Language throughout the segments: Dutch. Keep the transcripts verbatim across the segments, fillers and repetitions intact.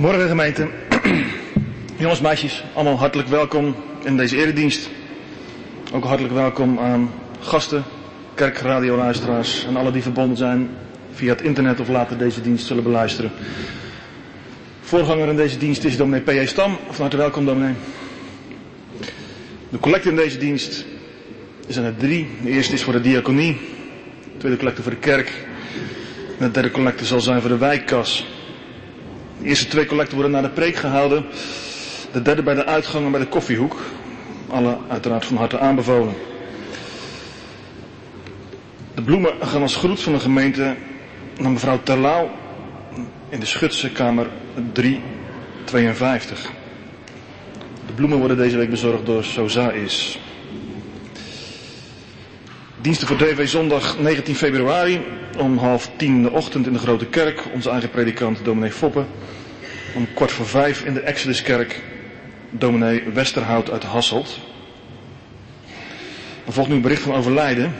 Goedemorgen gemeente. Jongens, meisjes, allemaal hartelijk welkom in deze eredienst. Ook hartelijk welkom aan gasten, kerkradioluisteraars en alle die verbonden zijn via het internet of later deze dienst zullen beluisteren. Voorganger in deze dienst is dominee P J Stam. Van harte welkom, dominee. De collecte in deze dienst zijn er drie. De eerste is voor de diaconie, de tweede collecte voor de kerk en de derde collecte zal zijn voor de wijkkas. De eerste twee collecten worden na de preek gehouden. De derde bij de uitgang en bij de koffiehoek. Alle uiteraard van harte aanbevolen. De bloemen gaan als groet van de gemeente naar mevrouw Terlouw in de Schutse kamer drie tweeënvijftig. De bloemen worden deze week bezorgd door Sozaïs. Diensten voor D V zondag negentien februari om half tien in de ochtend in de Grote Kerk. Onze eigen predikant dominee Foppe. Om kwart voor vijf in de Exoduskerk dominee Westerhout uit Hasselt. Er volgt nu een bericht van overlijden.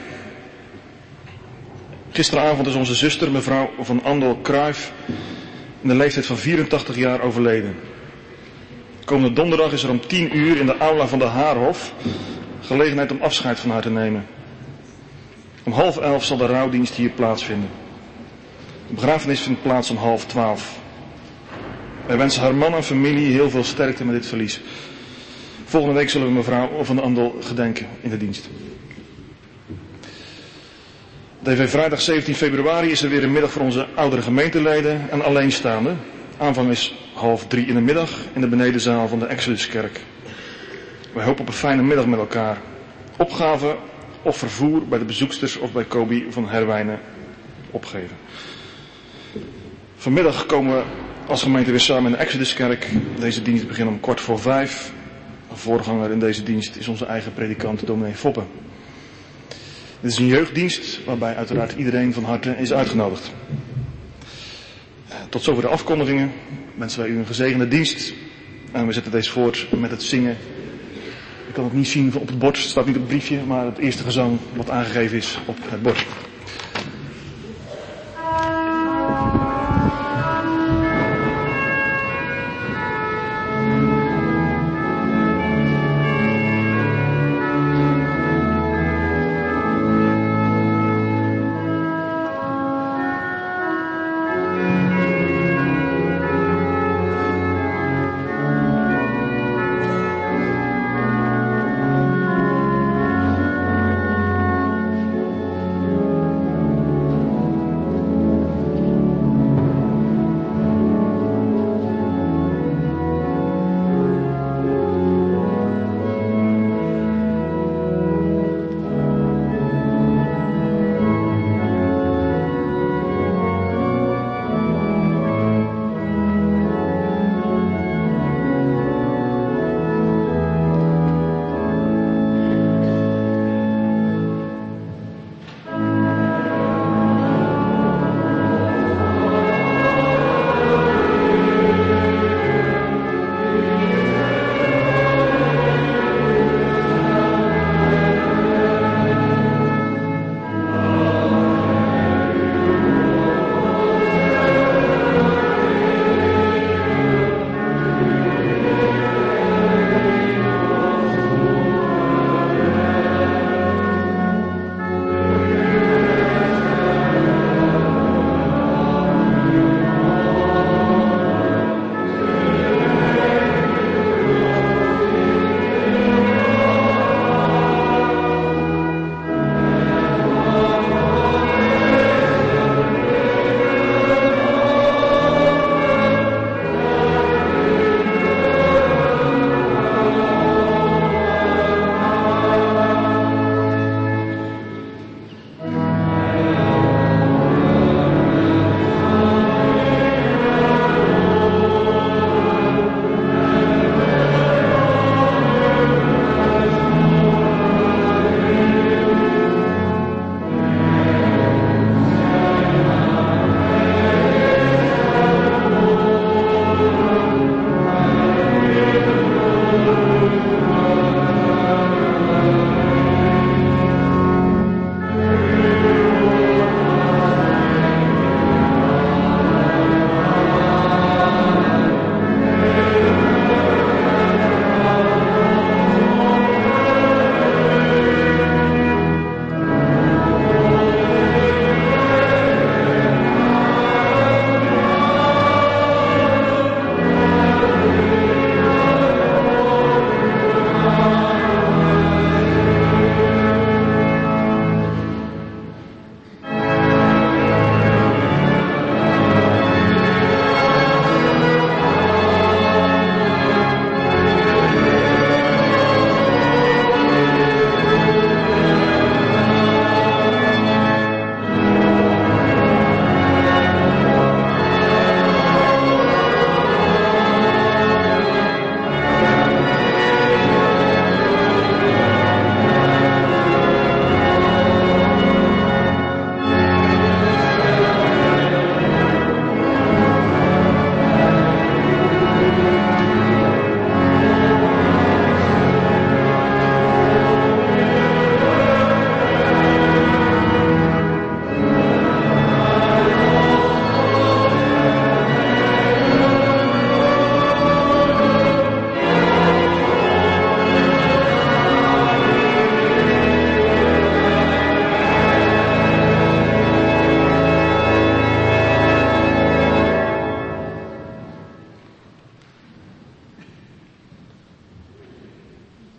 Gisteravond is onze zuster mevrouw van Andel Kruijf in de leeftijd van vierentachtig jaar overleden. Komende donderdag is er om tien uur in de aula van de Haarhof gelegenheid om afscheid van haar te nemen. Om half elf zal de rouwdienst hier plaatsvinden. De begrafenis vindt plaats om half twaalf. Wij wensen haar man en familie heel veel sterkte met dit verlies. Volgende week zullen we mevrouw van Andel gedenken in de dienst. D V vrijdag zeventien februari is er weer een middag voor onze oudere gemeenteleden en alleenstaanden. Aanvang is half drie in de middag in de benedenzaal van de Exoduskerk. Wij hopen op een fijne middag met elkaar. Opgave of vervoer bij de bezoeksters of bij Kobi van Herwijnen opgeven. Vanmiddag komen we als gemeente weer samen in de Exoduskerk. Deze dienst begint om kwart voor vijf. De voorganger in deze dienst is onze eigen predikant dominee Foppe. Dit is een jeugddienst waarbij uiteraard iedereen van harte is uitgenodigd. Tot zover de afkondigingen. Wensen wij u een gezegende dienst. En we zetten deze voort met het zingen. Ik kan het niet zien op het bord, het staat niet op het briefje, maar het eerste gezang wat aangegeven is op het bord.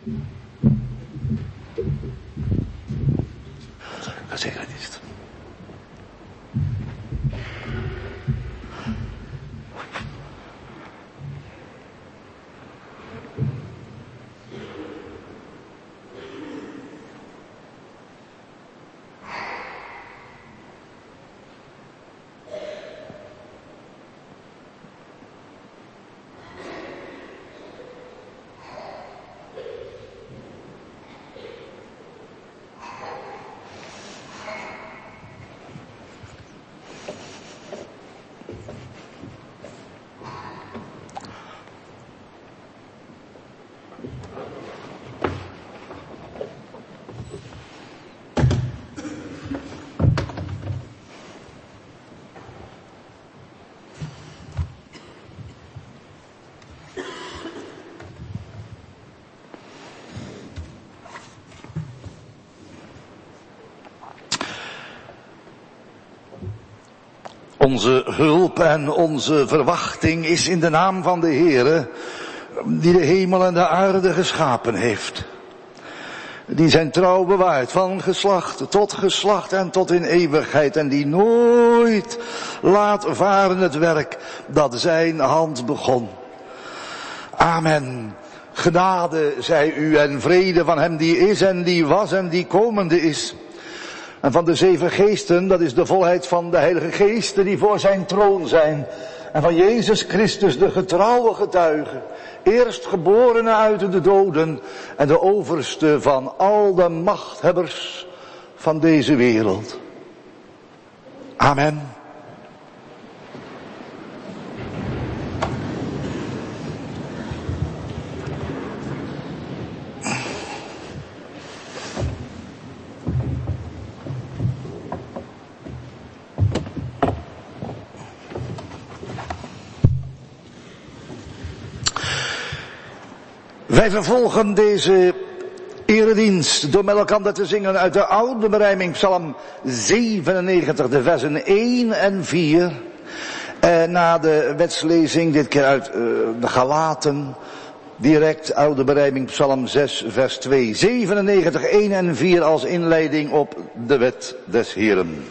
Verzekeringsdienst. Onze hulp en onze verwachting is in de naam van de Heere, die de hemel en de aarde geschapen heeft. Die zijn trouw bewaart van geslacht tot geslacht en tot in eeuwigheid. En die nooit laat varen het werk dat zijn hand begon. Amen. Genade zij u en vrede van hem die is en die was en die komende is. En van de zeven geesten, dat is de volheid van de Heilige Geesten die voor zijn troon zijn. En van Jezus Christus, de getrouwe getuige, eerstgeborene uit de doden en de overste van al de machthebbers van deze wereld. Amen. Wij vervolgen deze eredienst door met elkaar te zingen uit de oude berijming Psalm zevenennegentig, de versen één en vier. En na de wetslezing, dit keer uit uh, de Galaten, direct oude berijming Psalm zes, vers twee. zevenennegentig, één en vier als inleiding op de wet des Heeren.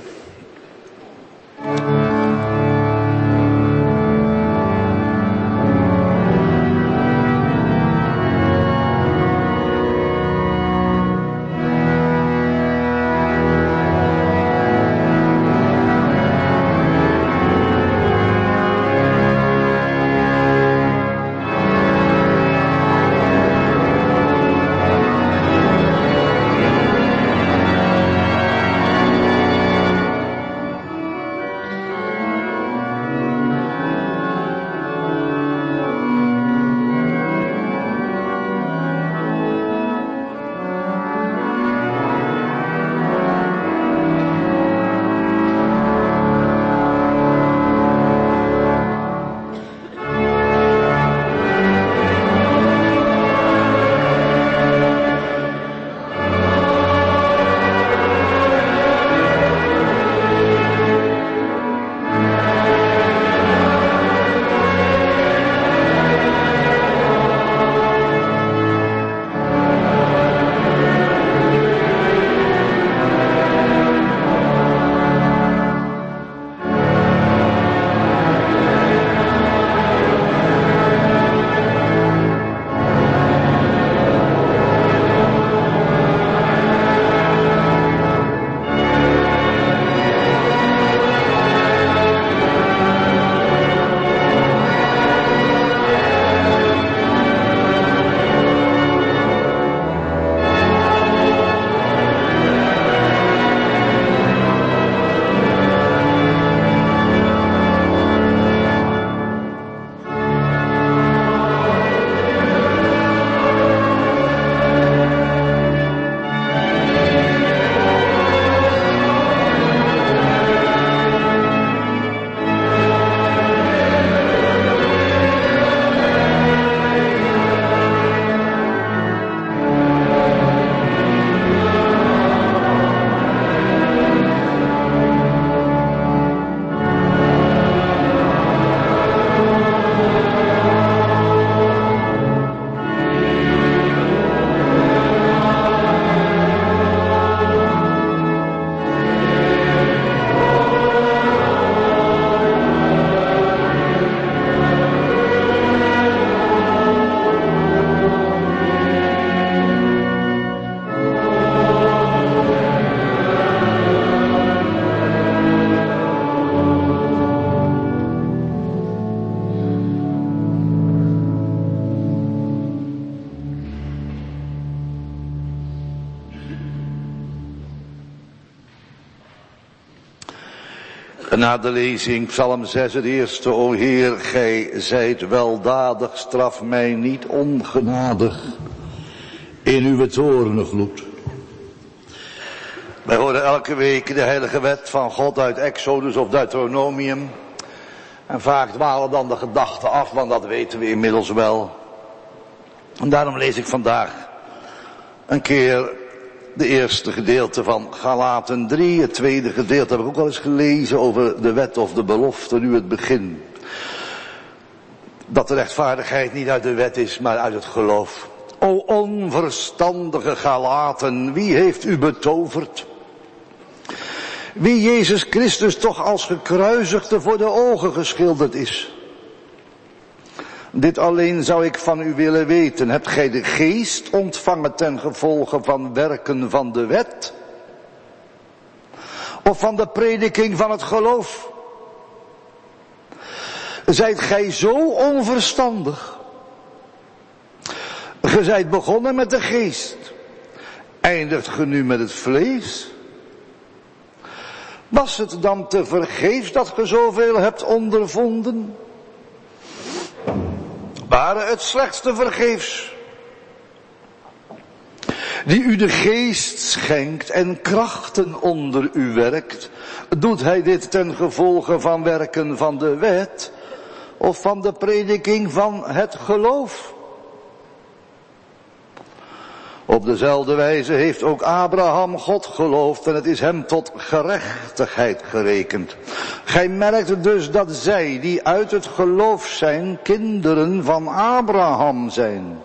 Na de lezing, Psalm zes, het eerste, o Heer, gij zijt weldadig, straf mij niet ongenadig in uw toorngloed. Wij horen elke week de heilige wet van God uit Exodus of Deuteronomium. En vaak dwalen dan de gedachten af, want dat weten we inmiddels wel. En daarom lees ik vandaag een keer de eerste gedeelte van Galaten drie. Het tweede gedeelte heb ik ook al eens gelezen over de wet of de belofte, nu het begin. Dat de rechtvaardigheid niet uit de wet is, maar uit het geloof. O onverstandige Galaten, wie heeft u betoverd? Wie Jezus Christus toch als gekruisigde voor de ogen geschilderd is. Dit alleen zou ik van u willen weten. Hebt gij de geest ontvangen ten gevolge van werken van de wet? Of van de prediking van het geloof? Zijt gij zo onverstandig? Ge zijt begonnen met de geest. Eindigt ge nu met het vlees? Was het dan te vergeefs dat ge zoveel hebt ondervonden? Waren het slechts te vergeefs? Die u de geest schenkt en krachten onder u werkt, doet hij dit ten gevolge van werken van de wet of van de prediking van het geloof? Op dezelfde wijze heeft ook Abraham God geloofd en het is hem tot gerechtigheid gerekend. Gij merkt dus dat zij die uit het geloof zijn, kinderen van Abraham zijn.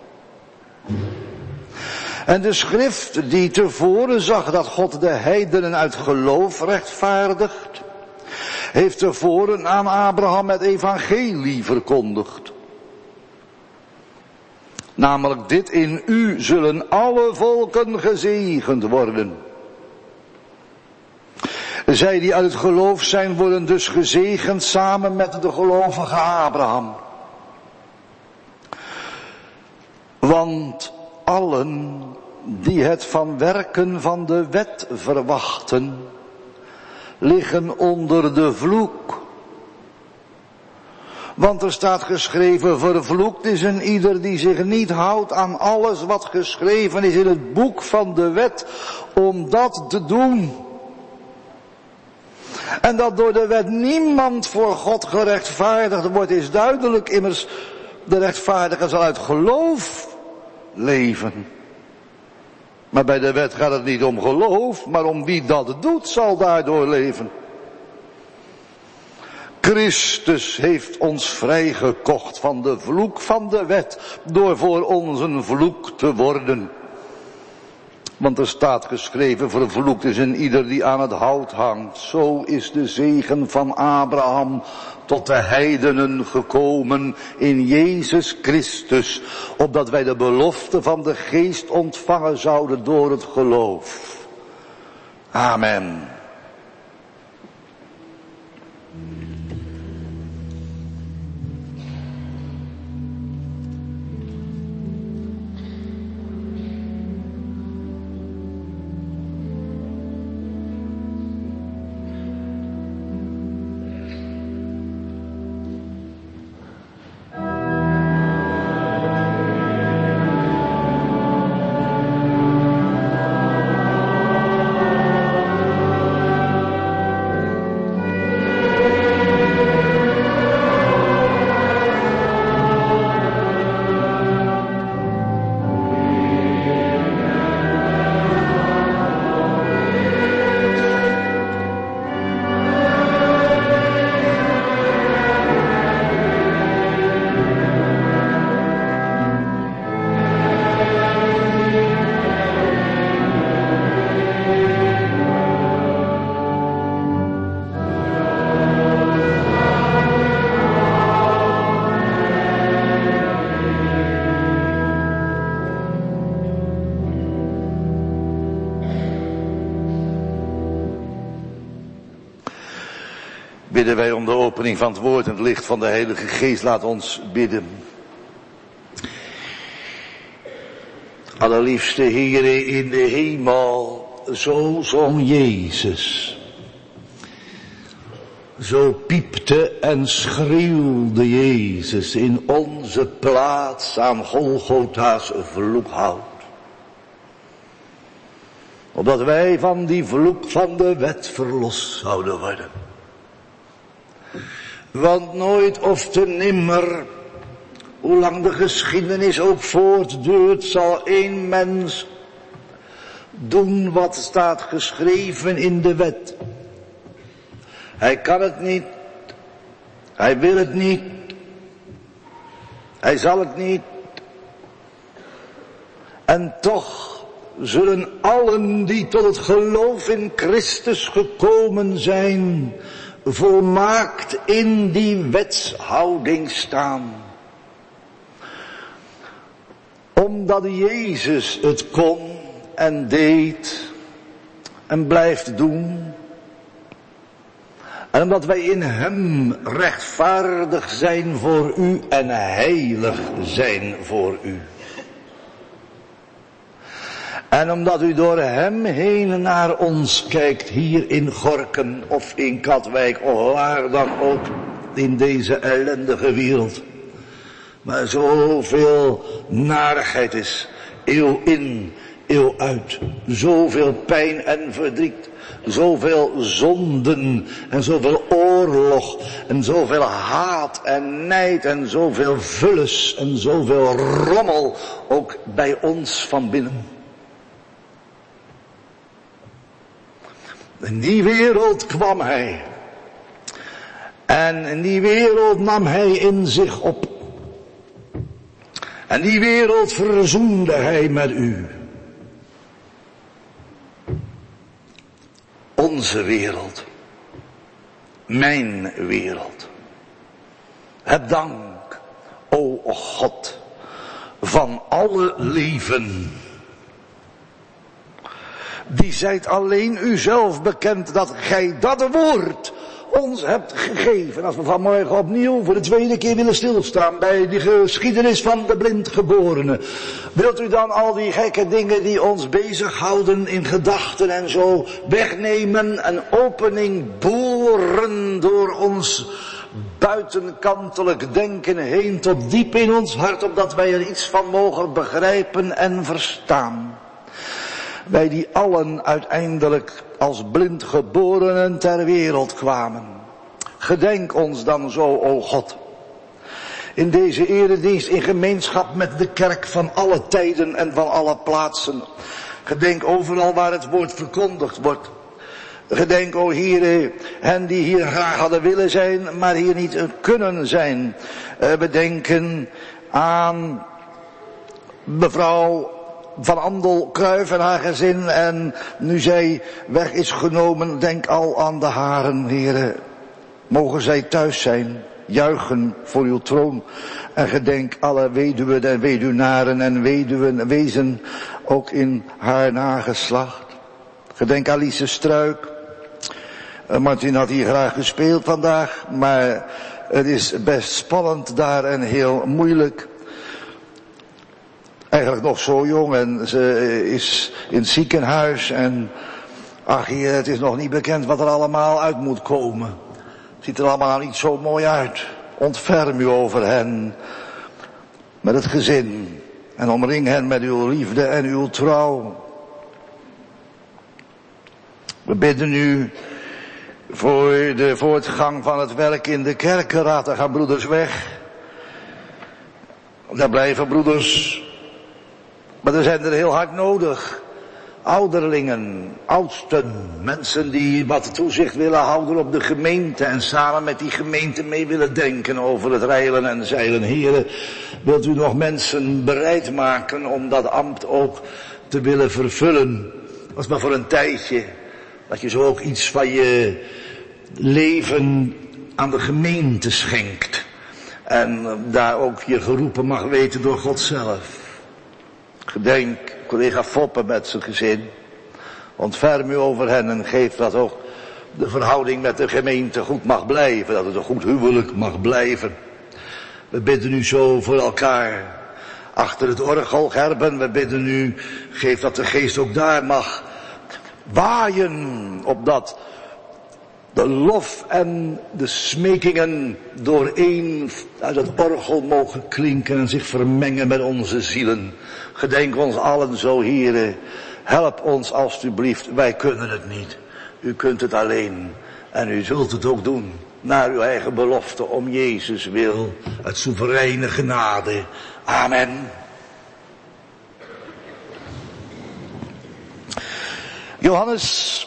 En de schrift die tevoren zag dat God de heidenen uit geloof rechtvaardigt, heeft tevoren aan Abraham het evangelie verkondigd. Namelijk dit, in u zullen alle volken gezegend worden. Zij die uit het geloof zijn, worden dus gezegend samen met de gelovige Abraham. Want allen die het van werken van de wet verwachten, liggen onder de vloek. Want er staat geschreven, vervloekt is een ieder die zich niet houdt aan alles wat geschreven is in het boek van de wet, om dat te doen. En dat door de wet niemand voor God gerechtvaardigd wordt, is duidelijk. Immers, de rechtvaardige zal uit geloof leven. Maar bij de wet gaat het niet om geloof, maar om wie dat doet, zal daardoor leven. Christus heeft ons vrijgekocht van de vloek van de wet, door voor ons een vloek te worden. Want er staat geschreven, vervloekt is een ieder die aan het hout hangt. Zo is de zegen van Abraham tot de heidenen gekomen in Jezus Christus, opdat wij de belofte van de geest ontvangen zouden door het geloof. Amen. Bidden wij om de opening van het woord en het licht van de Heilige Geest. Laat ons bidden. Allerliefste Heere in de hemel, zo zong Jezus. Zo piepte en schreeuwde Jezus in onze plaats aan Golgotha's vloekhout. Opdat wij van die vloek van de wet verlost zouden worden. Want nooit of te nimmer, hoe lang de geschiedenis ook voortduurt, zal één mens doen wat staat geschreven in de wet. Hij kan het niet, hij wil het niet, hij zal het niet. En toch zullen allen die tot het geloof in Christus gekomen zijn, volmaakt in die wetshouding staan. Omdat Jezus het kon en deed en blijft doen. En omdat wij in hem rechtvaardig zijn voor u en heilig zijn voor u. En omdat u door hem heen naar ons kijkt, hier in Gorinchem of in Katwijk of waar dan ook in deze ellendige wereld. Maar zoveel narigheid is, eeuw in, eeuw uit. Zoveel pijn en verdriet. Zoveel zonden en zoveel oorlog en zoveel haat en nijd en zoveel vullis en zoveel rommel ook bij ons van binnen. In die wereld kwam hij. En in die wereld nam hij in zich op. En die wereld verzoende hij met u. Onze wereld. Mijn wereld. Heb dank, o God, van alle leven. Die zijt alleen uzelf bekend dat gij dat woord ons hebt gegeven. Als we vanmorgen opnieuw voor de tweede keer willen stilstaan bij die geschiedenis van de blindgeborene. Wilt u dan al die gekke dingen die ons bezighouden in gedachten en zo wegnemen, een opening boren door ons buitenkantelijk denken heen tot diep in ons hart, opdat wij er iets van mogen begrijpen en verstaan. Wij die allen uiteindelijk als blindgeborenen ter wereld kwamen. Gedenk ons dan zo, o God. In deze eredienst in gemeenschap met de kerk van alle tijden en van alle plaatsen. Gedenk overal waar het woord verkondigd wordt. Gedenk, o Heere, hen die hier graag hadden willen zijn, maar hier niet kunnen zijn. We denken aan mevrouw Van Andel Kruijf en haar gezin, en nu zij weg is genomen, denk al aan de haren, Heere. Mogen zij thuis zijn, juichen voor uw troon. En gedenk alle weduwen en weduwnaren en weduwen, wezen ook in haar nageslacht. Gedenk Alice Struik. Martin had hier graag gespeeld vandaag, maar het is best spannend daar en heel moeilijk. Eigenlijk nog zo jong en ze is in het ziekenhuis en ach Heer, het is nog niet bekend wat er allemaal uit moet komen. Het ziet er allemaal niet zo mooi uit. Ontferm u over hen met het gezin en omring hen met uw liefde en uw trouw. We bidden u voor de voortgang van het werk in de kerkenraad. Daar gaan broeders weg. Daar blijven broeders. Maar er zijn er heel hard nodig. Ouderlingen, oudsten, mensen die wat toezicht willen houden op de gemeente en samen met die gemeente mee willen denken over het reilen en zeilen. Heren, wilt u nog mensen bereid maken om dat ambt ook te willen vervullen? Als maar voor een tijdje, dat je zo ook iets van je leven aan de gemeente schenkt. En daar ook je geroepen mag weten door God zelf. Gedenk collega Foppe met zijn gezin. Ontferm u over hen en geef dat ook de verhouding met de gemeente goed mag blijven. Dat het een goed huwelijk mag blijven. We bidden u zo voor elkaar. Achter het orgel, Gerben, we bidden u. Geef dat de geest ook daar mag waaien. Opdat de lof en de smekingen dooreen uit het orgel mogen klinken en zich vermengen met onze zielen. Gedenk ons allen zo, Heere. Help ons alstublieft, wij kunnen het niet. U kunt het alleen en u zult het ook doen. Naar uw eigen belofte om Jezus wil, het soevereine genade. Amen. Johannes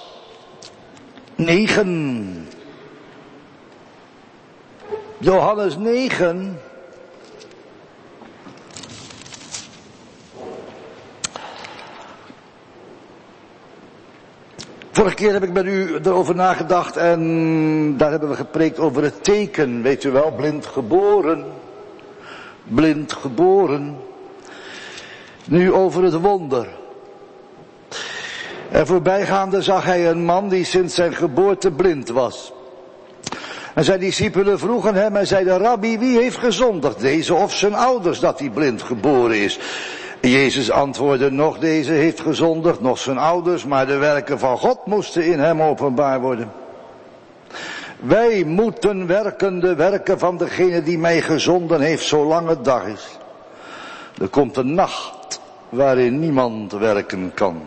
negen. Johannes negen. Vorige keer heb ik met u erover nagedacht en daar hebben we gepreekt over het teken, weet u wel, blind geboren. Blind geboren. Nu over het wonder. En voorbijgaande zag hij een man die sinds zijn geboorte blind was. En zijn discipelen vroegen hem en zeiden, Rabbi, wie heeft gezondigd, deze of zijn ouders, dat hij blind geboren is? Jezus antwoordde, nog deze heeft gezondigd, nog zijn ouders, maar de werken van God moesten in hem openbaar worden. Wij moeten werken de werken van degene die mij gezonden heeft, zolang het dag is. Er komt een nacht waarin niemand werken kan.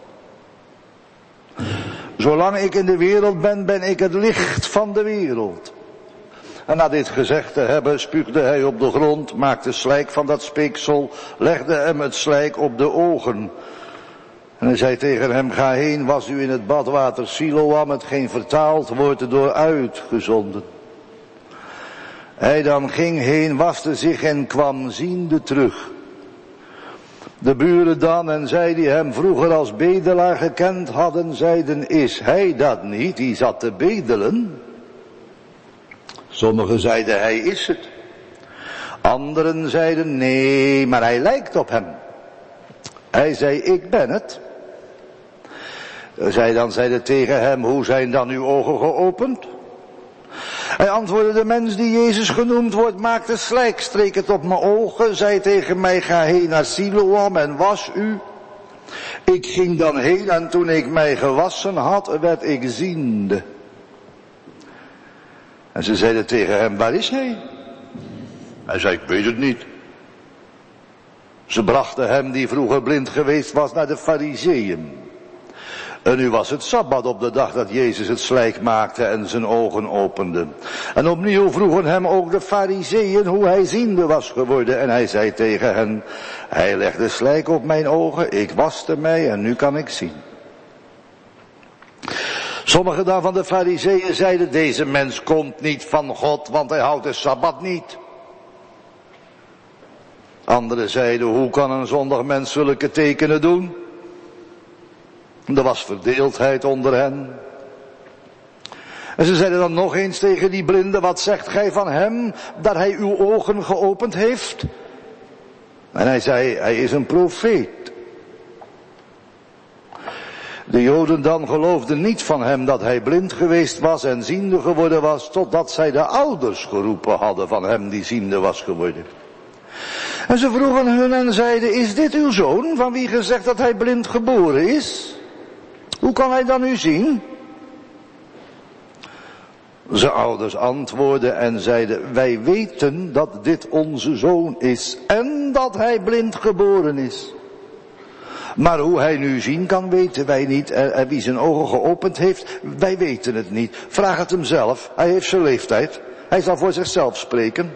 Zolang ik in de wereld ben, ben ik het licht van de wereld. En na dit gezegd te hebben, spuugde hij op de grond, maakte slijk van dat speeksel, legde hem het slijk op de ogen. En hij zei tegen hem, ga heen, was u in het badwater Siloam, hetgeen vertaald wordt door uitgezonden. Hij dan ging heen, waste zich en kwam ziende terug. De buren dan en zij die hem vroeger als bedelaar gekend hadden, zeiden, is hij dat niet, die zat te bedelen? Sommigen zeiden, hij is het. Anderen zeiden, nee, maar hij lijkt op hem. Hij zei, ik ben het. Zij dan zeiden tegen hem, hoe zijn dan uw ogen geopend? Hij antwoordde, de mens die Jezus genoemd wordt, maakte slijk, streek het op mijn ogen, zei tegen mij, ga heen naar Siloam en was u. Ik ging dan heen en toen ik mij gewassen had, werd ik ziende. En ze zeiden tegen hem, waar is hij? Hij zei, ik weet het niet. Ze brachten hem, die vroeger blind geweest was, naar de Farizeeën. En nu was het Sabbat op de dag dat Jezus het slijk maakte en zijn ogen opende. En opnieuw vroegen hem ook de Farizeeën hoe hij ziende was geworden. En hij zei tegen hen, hij legde slijk op mijn ogen, ik waste mij en nu kan ik zien. Sommigen dan van de Farizeeën zeiden, deze mens komt niet van God, want hij houdt de Sabbat niet. Anderen zeiden, hoe kan een zondig mens zulke tekenen doen? Er was verdeeldheid onder hen. En ze zeiden dan nog eens tegen die blinde, wat zegt gij van hem, dat hij uw ogen geopend heeft? En hij zei, hij is een profeet. De Joden dan geloofden niet van hem dat hij blind geweest was en ziende geworden was, totdat zij de ouders geroepen hadden van hem die ziende was geworden. En ze vroegen hun en zeiden, is dit uw zoon, van wie gezegd dat hij blind geboren is? Hoe kan hij dan u zien? Zijn ouders antwoordden en zeiden, wij weten dat dit onze zoon is en dat hij blind geboren is. Maar hoe hij nu zien kan, weten wij niet. En wie zijn ogen geopend heeft, wij weten het niet. Vraag het hem zelf. Hij heeft zijn leeftijd. Hij zal voor zichzelf spreken.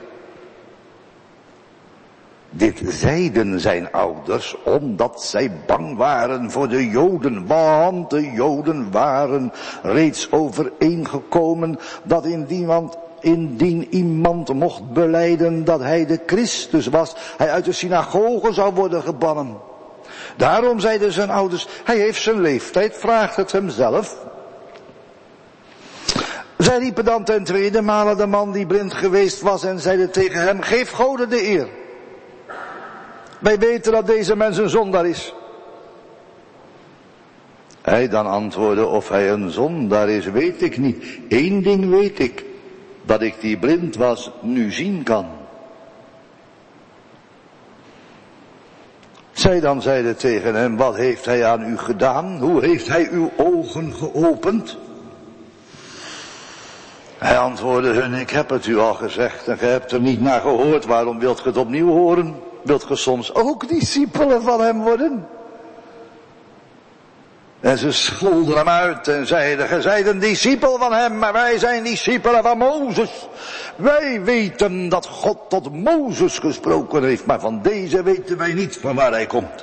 Dit zeiden zijn ouders omdat zij bang waren voor de Joden. Want de Joden waren reeds overeengekomen dat indien iemand, indien iemand mocht belijden dat hij de Christus was, hij uit de synagoge zou worden gebannen. Daarom zeiden zijn ouders, hij heeft zijn leeftijd, vraagt het hem zelf. Zij riepen dan ten tweede male de man die blind geweest was en zeiden tegen hem, geef Gode de eer. Wij weten dat deze mens een zondaar is. Hij dan antwoordde, of hij een zondaar is, weet ik niet. Eén ding weet ik, dat ik die blind was, nu zien kan. Zij dan zeiden tegen hem, wat heeft hij aan u gedaan? Hoe heeft hij uw ogen geopend? Hij antwoordde hun, ik heb het u al gezegd en gij hebt er niet naar gehoord. Waarom wilt ge het opnieuw horen? Wilt ge soms ook discipelen van hem worden? En ze scholden hem uit en zeiden, gij zijt een discipel van hem, maar wij zijn discipelen van Mozes. Wij weten dat God tot Mozes gesproken heeft, maar van deze weten wij niet van waar hij komt.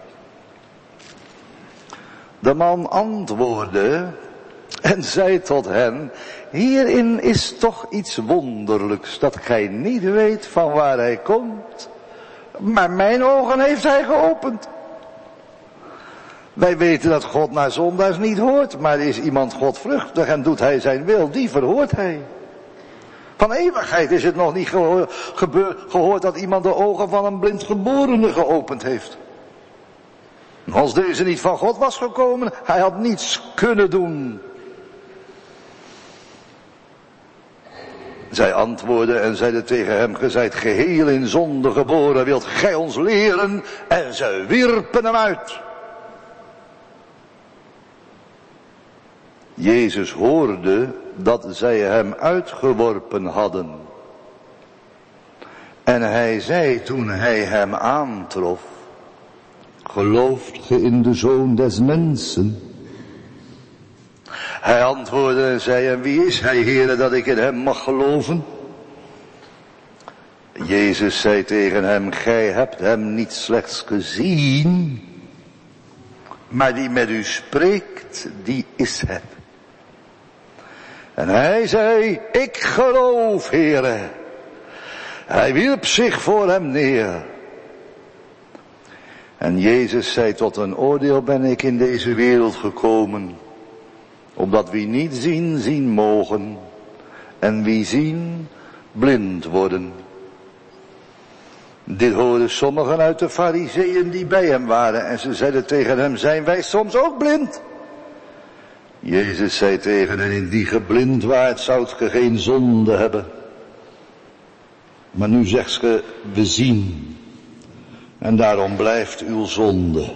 De man antwoordde en zei tot hen, hierin is toch iets wonderlijks, dat gij niet weet van waar hij komt, maar mijn ogen heeft hij geopend. Wij weten dat God naar zondaars niet hoort, maar is iemand godvruchtig en doet hij zijn wil, die verhoort hij. Van eeuwigheid is het nog niet gehoor, gebeur, gehoord dat iemand de ogen van een blindgeborene geopend heeft. Als deze niet van God was gekomen, hij had niets kunnen doen. Zij antwoordden en zeiden tegen hem, ge zijt geheel in zonde geboren, wilt gij ons leren? En ze wierpen hem uit. Jezus hoorde dat zij hem uitgeworpen hadden. En hij zei toen hij hem aantrof, gelooft ge in de Zoon des Mensen? Hij antwoordde en zei, en wie is hij, Heere, dat ik in hem mag geloven? Jezus zei tegen hem, gij hebt hem niet slechts gezien, maar die met u spreekt, die is het. En hij zei, ik geloof, Heere. Hij wierp zich voor hem neer. En Jezus zei, tot een oordeel ben ik in deze wereld gekomen, opdat wie niet zien, zien mogen, en wie zien, blind worden. Dit hoorden sommigen uit de Farizeeën die bij hem waren, en ze zeiden tegen hem, zijn wij soms ook blind? Jezus zei tegen hen, indien ge blind waart, zoudt ge geen zonde hebben. Maar nu zegt ge, we zien, en daarom blijft uw zonde.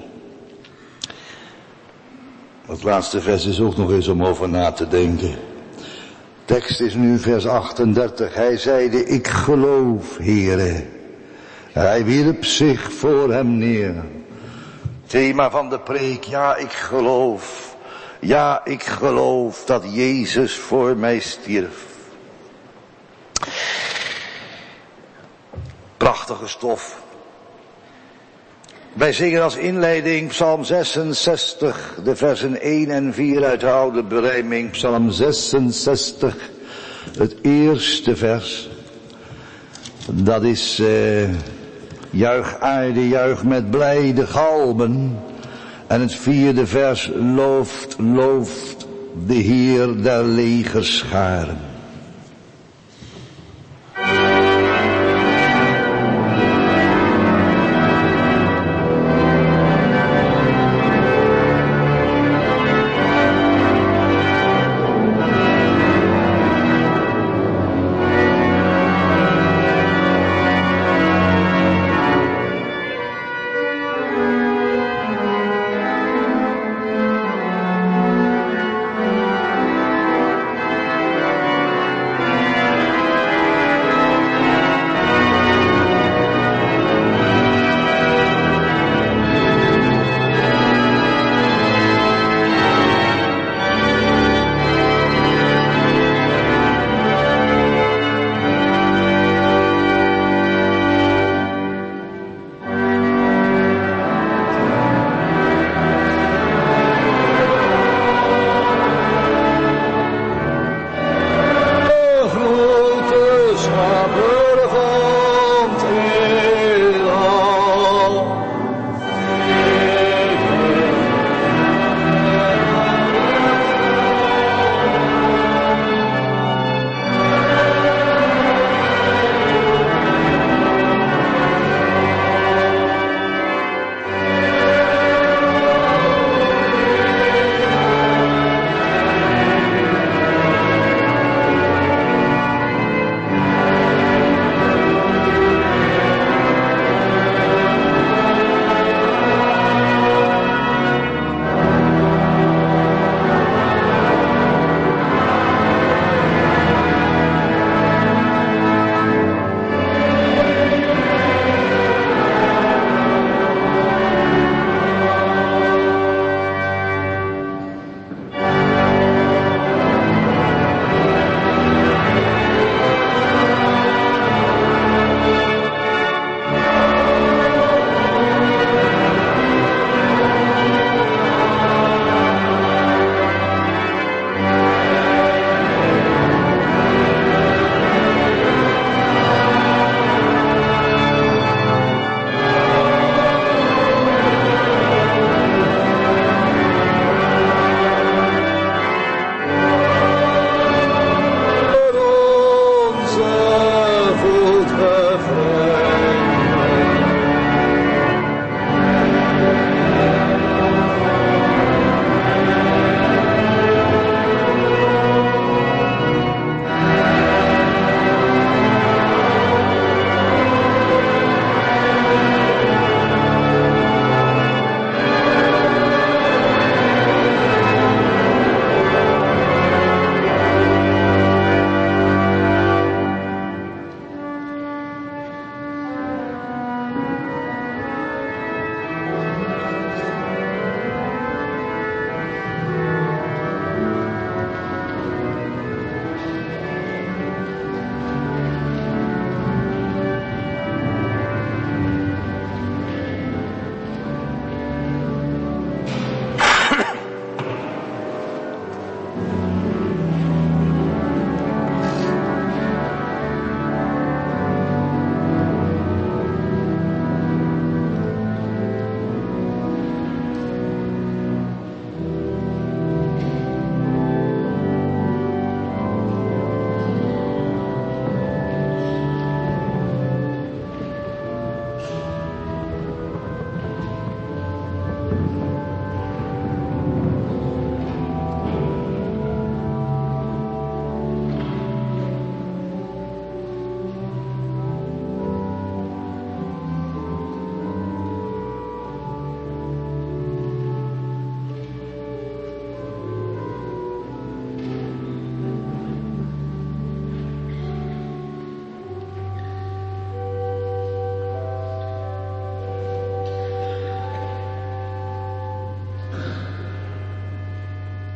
Het laatste vers is ook nog eens om over na te denken. Tekst is nu vers achtendertig. Hij zeide, ik geloof, Heere. Hij wierp zich voor hem neer. Thema van de preek, ja, ik geloof. Ja, ik geloof dat Jezus voor mij stierf. Prachtige stof. Wij zingen als inleiding Psalm zesenzestig, de versen één en vier uit de oude berijming. Psalm zesenzestig, het eerste vers. Dat is, eh, juich aarde, juich met blijde galmen. En het vierde vers, looft, looft de Heer der legerscharen.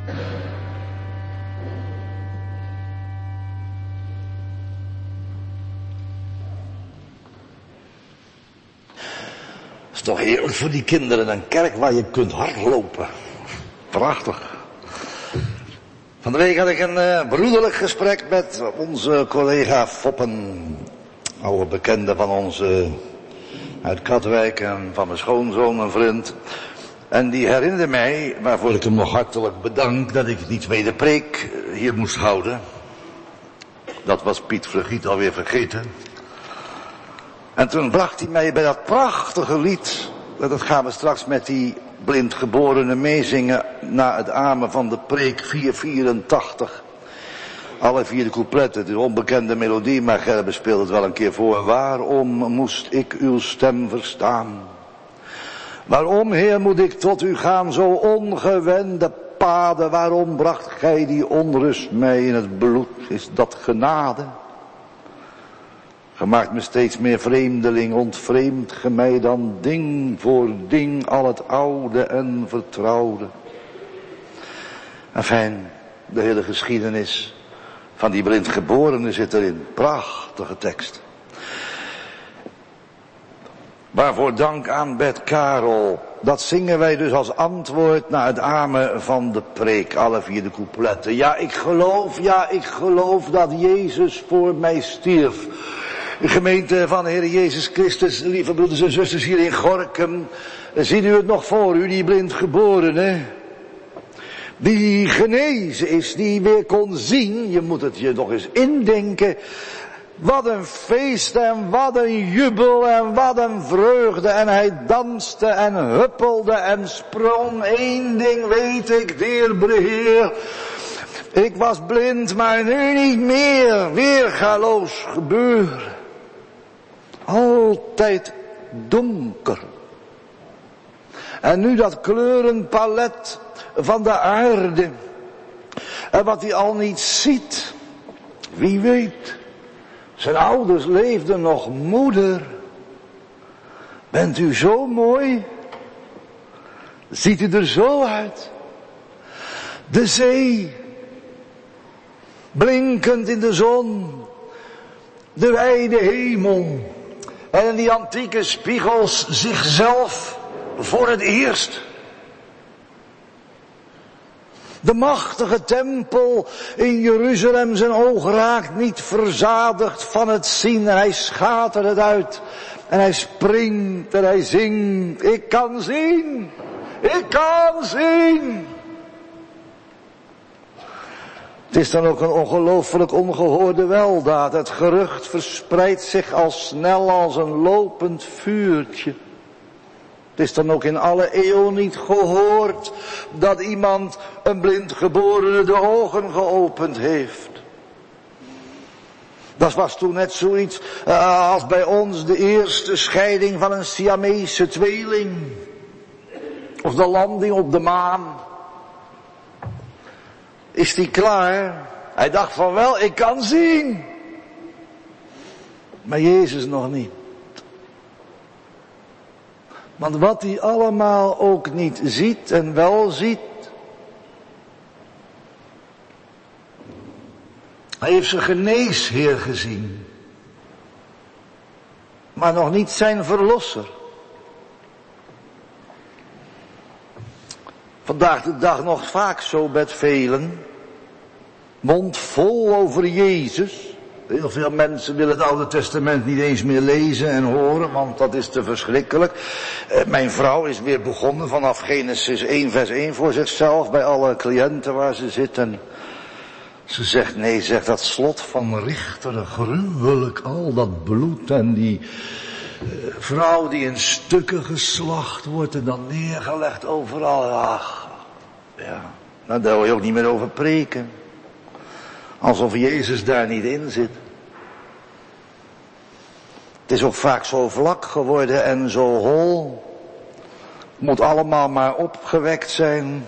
Het is toch heerlijk voor die kinderen, een kerk waar je kunt hardlopen. Prachtig. Van de week had ik een uh, broederlijk gesprek met onze collega Foppen. Oude bekende van ons uh, uit Katwijk en van mijn schoonzoon, een vriend. En die herinnerde mij, waarvoor ik hem nog hartelijk bedank, dat ik die tweede preek hier moest houden. Dat was Piet Vlegiet alweer vergeten. En toen bracht hij mij bij dat prachtige lied, dat gaan we straks met die blindgeborenen meezingen, na het amen van de preek vier vierentachtig. Alle vier de coupletten, het is een onbekende melodie, maar Gerbe speelde het wel een keer voor. Waarom moest ik uw stem verstaan? Waarom, Heer, moet ik tot u gaan, zo ongewende paden? Waarom bracht gij die onrust mij in het bloed? Is dat genade? Ge maakt me steeds meer vreemdeling, ontvreemd ge mij dan ding voor ding, al het oude en vertrouwde. Enfin, de hele geschiedenis van die blindgeborene zit erin. Prachtige tekst. Waarvoor dank aan Bert Karel. Dat zingen wij dus als antwoord na het amen van de preek. Alle vier de coupletten. Ja, ik geloof, ja, ik geloof dat Jezus voor mij stierf. De gemeente van de Heer Jezus Christus, lieve broeders en zusters hier in Gorinchem. Ziet u het nog voor u, die blindgeborene? Die genezen is, die weer kon zien. Je moet het je nog eens indenken. Wat een feest en wat een jubel en wat een vreugde. En hij danste en huppelde en sprong. Eén ding weet ik, dierbare Heer. Ik was blind, maar nu niet meer. Weergaloos gebeuren. Altijd donker. En nu dat kleurenpalet van de aarde. En wat hij al niet ziet. Wie weet. Zijn ouders leefden nog, moeder. Bent u zo mooi? Ziet u er zo uit? De zee. Blinkend in de zon. De wijde hemel. En in die antieke spiegels zichzelf voor het eerst. De machtige tempel in Jeruzalem, zijn oog raakt niet verzadigd van het zien. En hij schatert het uit. En hij springt en hij zingt. Ik kan zien. Ik kan zien. Het is dan ook een ongelooflijk ongehoorde weldaad. Het gerucht verspreidt zich al snel als een lopend vuurtje. Het is dan ook in alle eeuw niet gehoord dat iemand een blindgeborene de ogen geopend heeft. Dat was toen net zoiets uh, als bij ons de eerste scheiding van een Siamese tweeling. Of de landing op de maan. Is die klaar? Hij dacht van wel, ik kan zien. Maar Jezus nog niet. Want wat hij allemaal ook niet ziet en wel ziet. Hij heeft zijn geneesheer gezien. Maar nog niet zijn verlosser. Vandaag de dag nog vaak zo met velen. Mond vol over Jezus. Heel veel mensen willen het Oude Testament niet eens meer lezen en horen, want dat is te verschrikkelijk. Uh, mijn vrouw is weer begonnen vanaf Genesis één vers één voor zichzelf, bij alle cliënten waar ze zitten. Ze zegt, nee, zegt dat slot van Richteren, gruwelijk, al dat bloed en die uh, vrouw die in stukken geslacht wordt en dan neergelegd overal. Ach, ja, nou, daar wil je ook niet meer over preken. Alsof Jezus daar niet in zit. Het is ook vaak zo vlak geworden en zo hol. Het moet allemaal maar opgewekt zijn.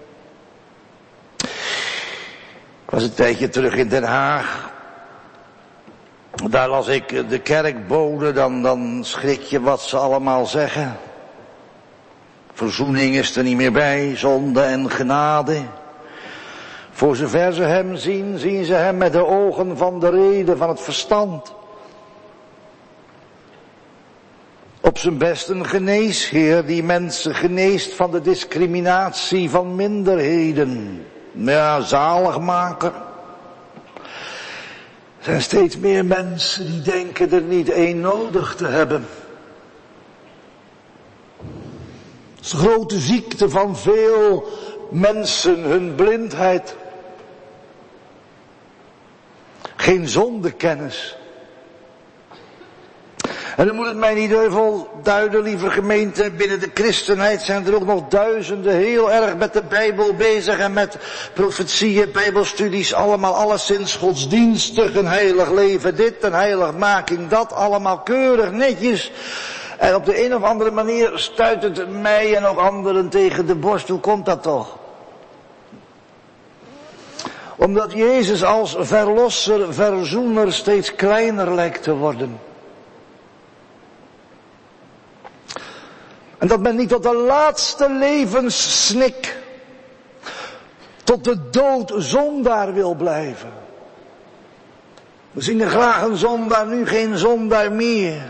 Ik was een tijdje terug in Den Haag. Daar las ik de kerkboden, dan, dan schrik je wat ze allemaal zeggen. Verzoening is er niet meer bij, zonde en genade. Voor zover ze hem zien, zien ze hem met de ogen van de rede, van het verstand. Op zijn best een geneesheer die mensen geneest van de discriminatie van minderheden. Ja, zaligmaker. Er zijn steeds meer mensen die denken er niet één nodig te hebben. Dat is de grote ziekte van veel mensen, hun blindheid. Geen zondekennis. En dan moet het mij niet heuvel duiden, lieve gemeente, binnen de christenheid zijn er ook nog duizenden heel erg met de Bijbel bezig en met profetieën, bijbelstudies, allemaal alleszins godsdienstig, een heilig leven dit, een heiligmaking dat, allemaal keurig, netjes. En op de een of andere manier stuit het mij en ook anderen tegen de borst. Hoe komt dat toch? Omdat Jezus als verlosser, verzoener steeds kleiner lijkt te worden. En dat men niet tot de laatste levenssnik, tot de dood zondaar wil blijven. We zingen graag een zondaar, nu geen zondaar meer.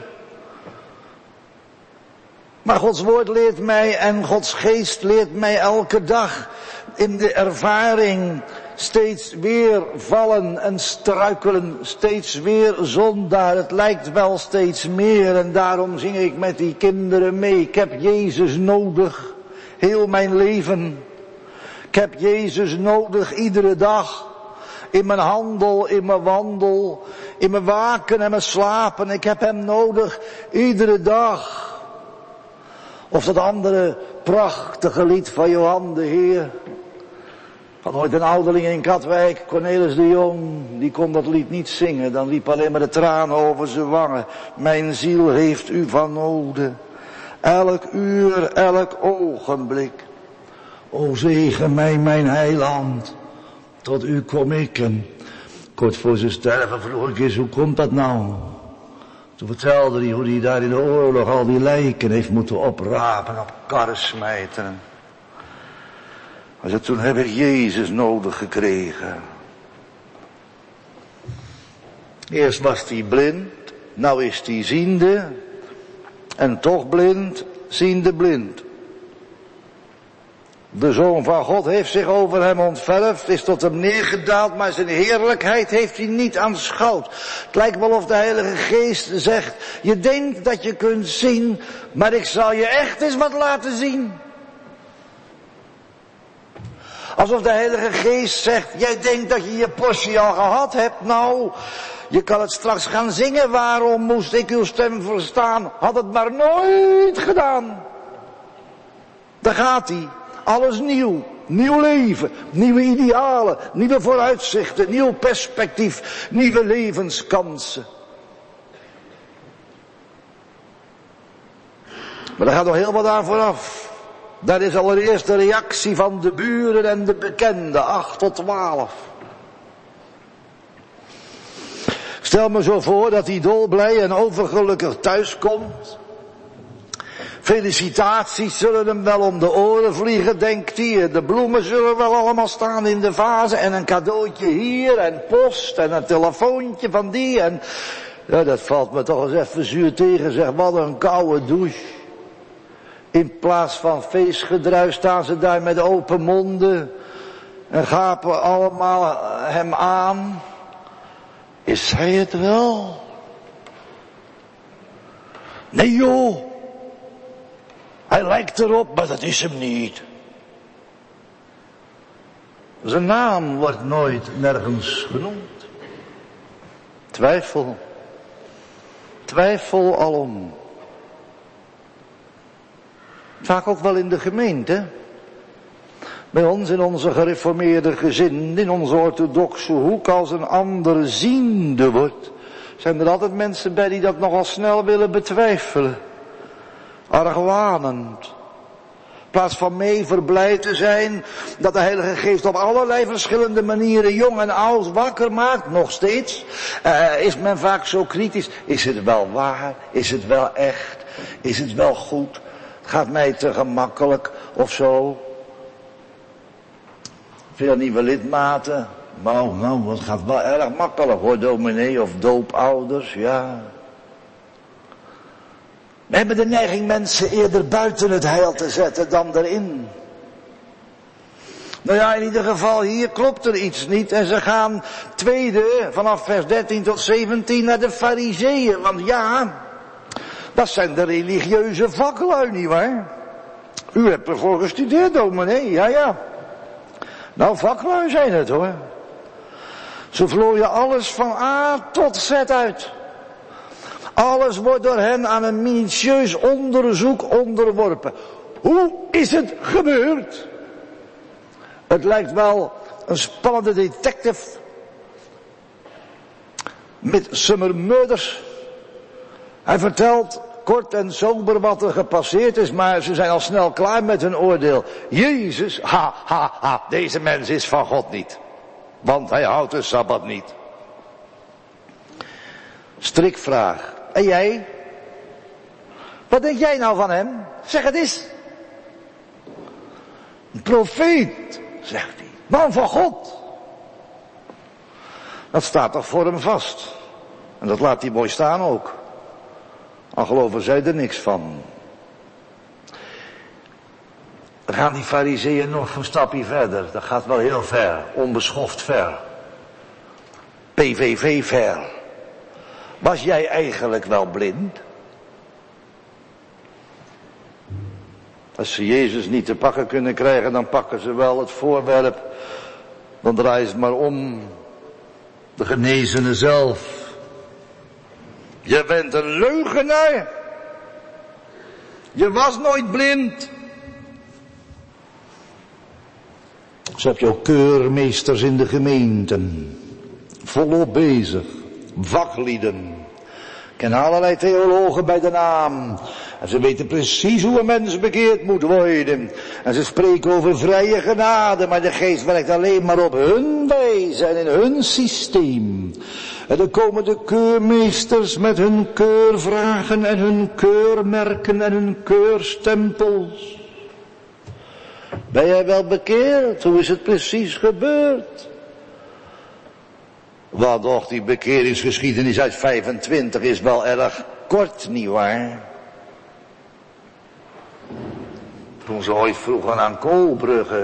Maar Gods woord leert mij en Gods geest leert mij elke dag in de ervaring steeds weer vallen en struikelen, steeds weer zondaar. Het lijkt wel steeds meer en daarom zing ik met die kinderen mee. Ik heb Jezus nodig, heel mijn leven. Ik heb Jezus nodig iedere dag. In mijn handel, in mijn wandel, in mijn waken en mijn slapen. Ik heb hem nodig iedere dag. Of dat andere prachtige lied van Johan de Heer. Had ooit een ouderling in Katwijk, Cornelis de Jong, die kon dat lied niet zingen. Dan liep alleen maar de tranen over zijn wangen. Mijn ziel heeft u van noden. Elk uur, elk ogenblik. O zegen mij mijn heiland. Tot u kom ik. En kort voor zijn sterven vroeg ik eens, hoe komt dat nou? Toen vertelde hij hoe hij daar in de oorlog al die lijken heeft moeten oprapen, op karren smijten. Hij zei, toen heb ik Jezus nodig gekregen. Eerst was hij blind, nou is hij ziende. En toch blind, ziende blind. De Zoon van God heeft zich over hem ontferfd, is tot hem neergedaald, maar zijn heerlijkheid heeft hij niet aanschouwd. Het lijkt wel of de Heilige Geest zegt, je denkt dat je kunt zien, maar ik zal je echt eens wat laten zien. Alsof de Heilige Geest zegt, jij denkt dat je je portie al gehad hebt, nou, je kan het straks gaan zingen, waarom moest ik uw stem verstaan, had het maar nooit gedaan. Daar gaat hij. Alles nieuw, nieuw leven, nieuwe idealen, nieuwe vooruitzichten, nieuw perspectief, nieuwe levenskansen. Maar daar gaat nog heel wat aan vooraf. Dat is allereerst de reactie van de buren en de bekenden, acht tot twaalf. Stel me zo voor dat hij dolblij en overgelukkig thuiskomt. Felicitaties zullen hem wel om de oren vliegen, denkt hij. De bloemen zullen wel allemaal staan in de vazen. En een cadeautje hier en post en een telefoontje van die. En ja, dat valt me toch eens even zuur tegen. Zeg, wat een koude douche. In plaats van feestgedruis staan ze daar met open monden. En gapen allemaal hem aan. Is hij het wel? Nee joh. Hij lijkt erop, maar dat is hem niet. Zijn naam wordt nooit nergens genoemd. Twijfel. Twijfel alom. Vaak ook wel in de gemeente. Bij ons in onze gereformeerde gezin, in onze orthodoxe hoek, als een ander ziende wordt, zijn er altijd mensen bij die dat nogal snel willen betwijfelen. Argwanend. In plaats van mee verblijd te zijn dat de Heilige Geest op allerlei verschillende manieren jong en oud wakker maakt, nog steeds, uh, is men vaak zo kritisch. Is het wel waar? Is het wel echt? Is het wel goed? Het gaat mij te gemakkelijk of zo. Veel nieuwe lidmaten. Nou, nou, dat gaat wel erg makkelijk hoor, dominee of doopouders, ja. We hebben de neiging mensen eerder buiten het heil te zetten dan erin. Nou ja, in ieder geval, hier klopt er iets niet. En ze gaan tweede, vanaf vers dertien tot zeventien, naar de Farizeeën. Want ja, dat zijn de religieuze vaklui, nietwaar? U hebt ervoor gestudeerd, dominee, ja, ja. Nou, vaklui zijn het, hoor. Ze vlooien alles van A tot Z uit. Alles wordt door hen aan een minutieus onderzoek onderworpen. Hoe is het gebeurd? Het lijkt wel een spannende detective met Summer Murders. Hij vertelt kort en sober wat er gepasseerd is, maar ze zijn al snel klaar met hun oordeel. Jezus, ha, ha, ha, deze mens is van God niet. Want hij houdt de Sabbat niet. Strikvraag. En jij? Wat denk jij nou van hem? Zeg het eens. Een profeet, zegt hij. Man van God. Dat staat toch voor hem vast. En dat laat hij mooi staan ook. Al geloven zij er niks van. Dan gaan die Farizeeën nog een stapje verder. Dat gaat wel heel ver. Onbeschoft ver. P V V ver. Was jij eigenlijk wel blind? Als ze Jezus niet te pakken kunnen krijgen, dan pakken ze wel het voorwerp. Dan draaien ze het maar om. De genezene zelf. Je bent een leugenaar. Je was nooit blind. Zo heb je ook keurmeesters in de gemeenten. Volop bezig. Vaklieden. Ik ken allerlei theologen bij de naam. En ze weten precies hoe een mens bekeerd moet worden. En ze spreken over vrije genade, maar de geest werkt alleen maar op hun wijze en in hun systeem. En dan komen de keurmeesters met hun keurvragen en hun keurmerken en hun keurstempels. Ben jij wel bekeerd? Hoe is het precies gebeurd? Wat toch, die bekeringsgeschiedenis uit vijfentwintig is wel erg kort, nietwaar? Toen ze ooit vroegen aan Koolbrugge.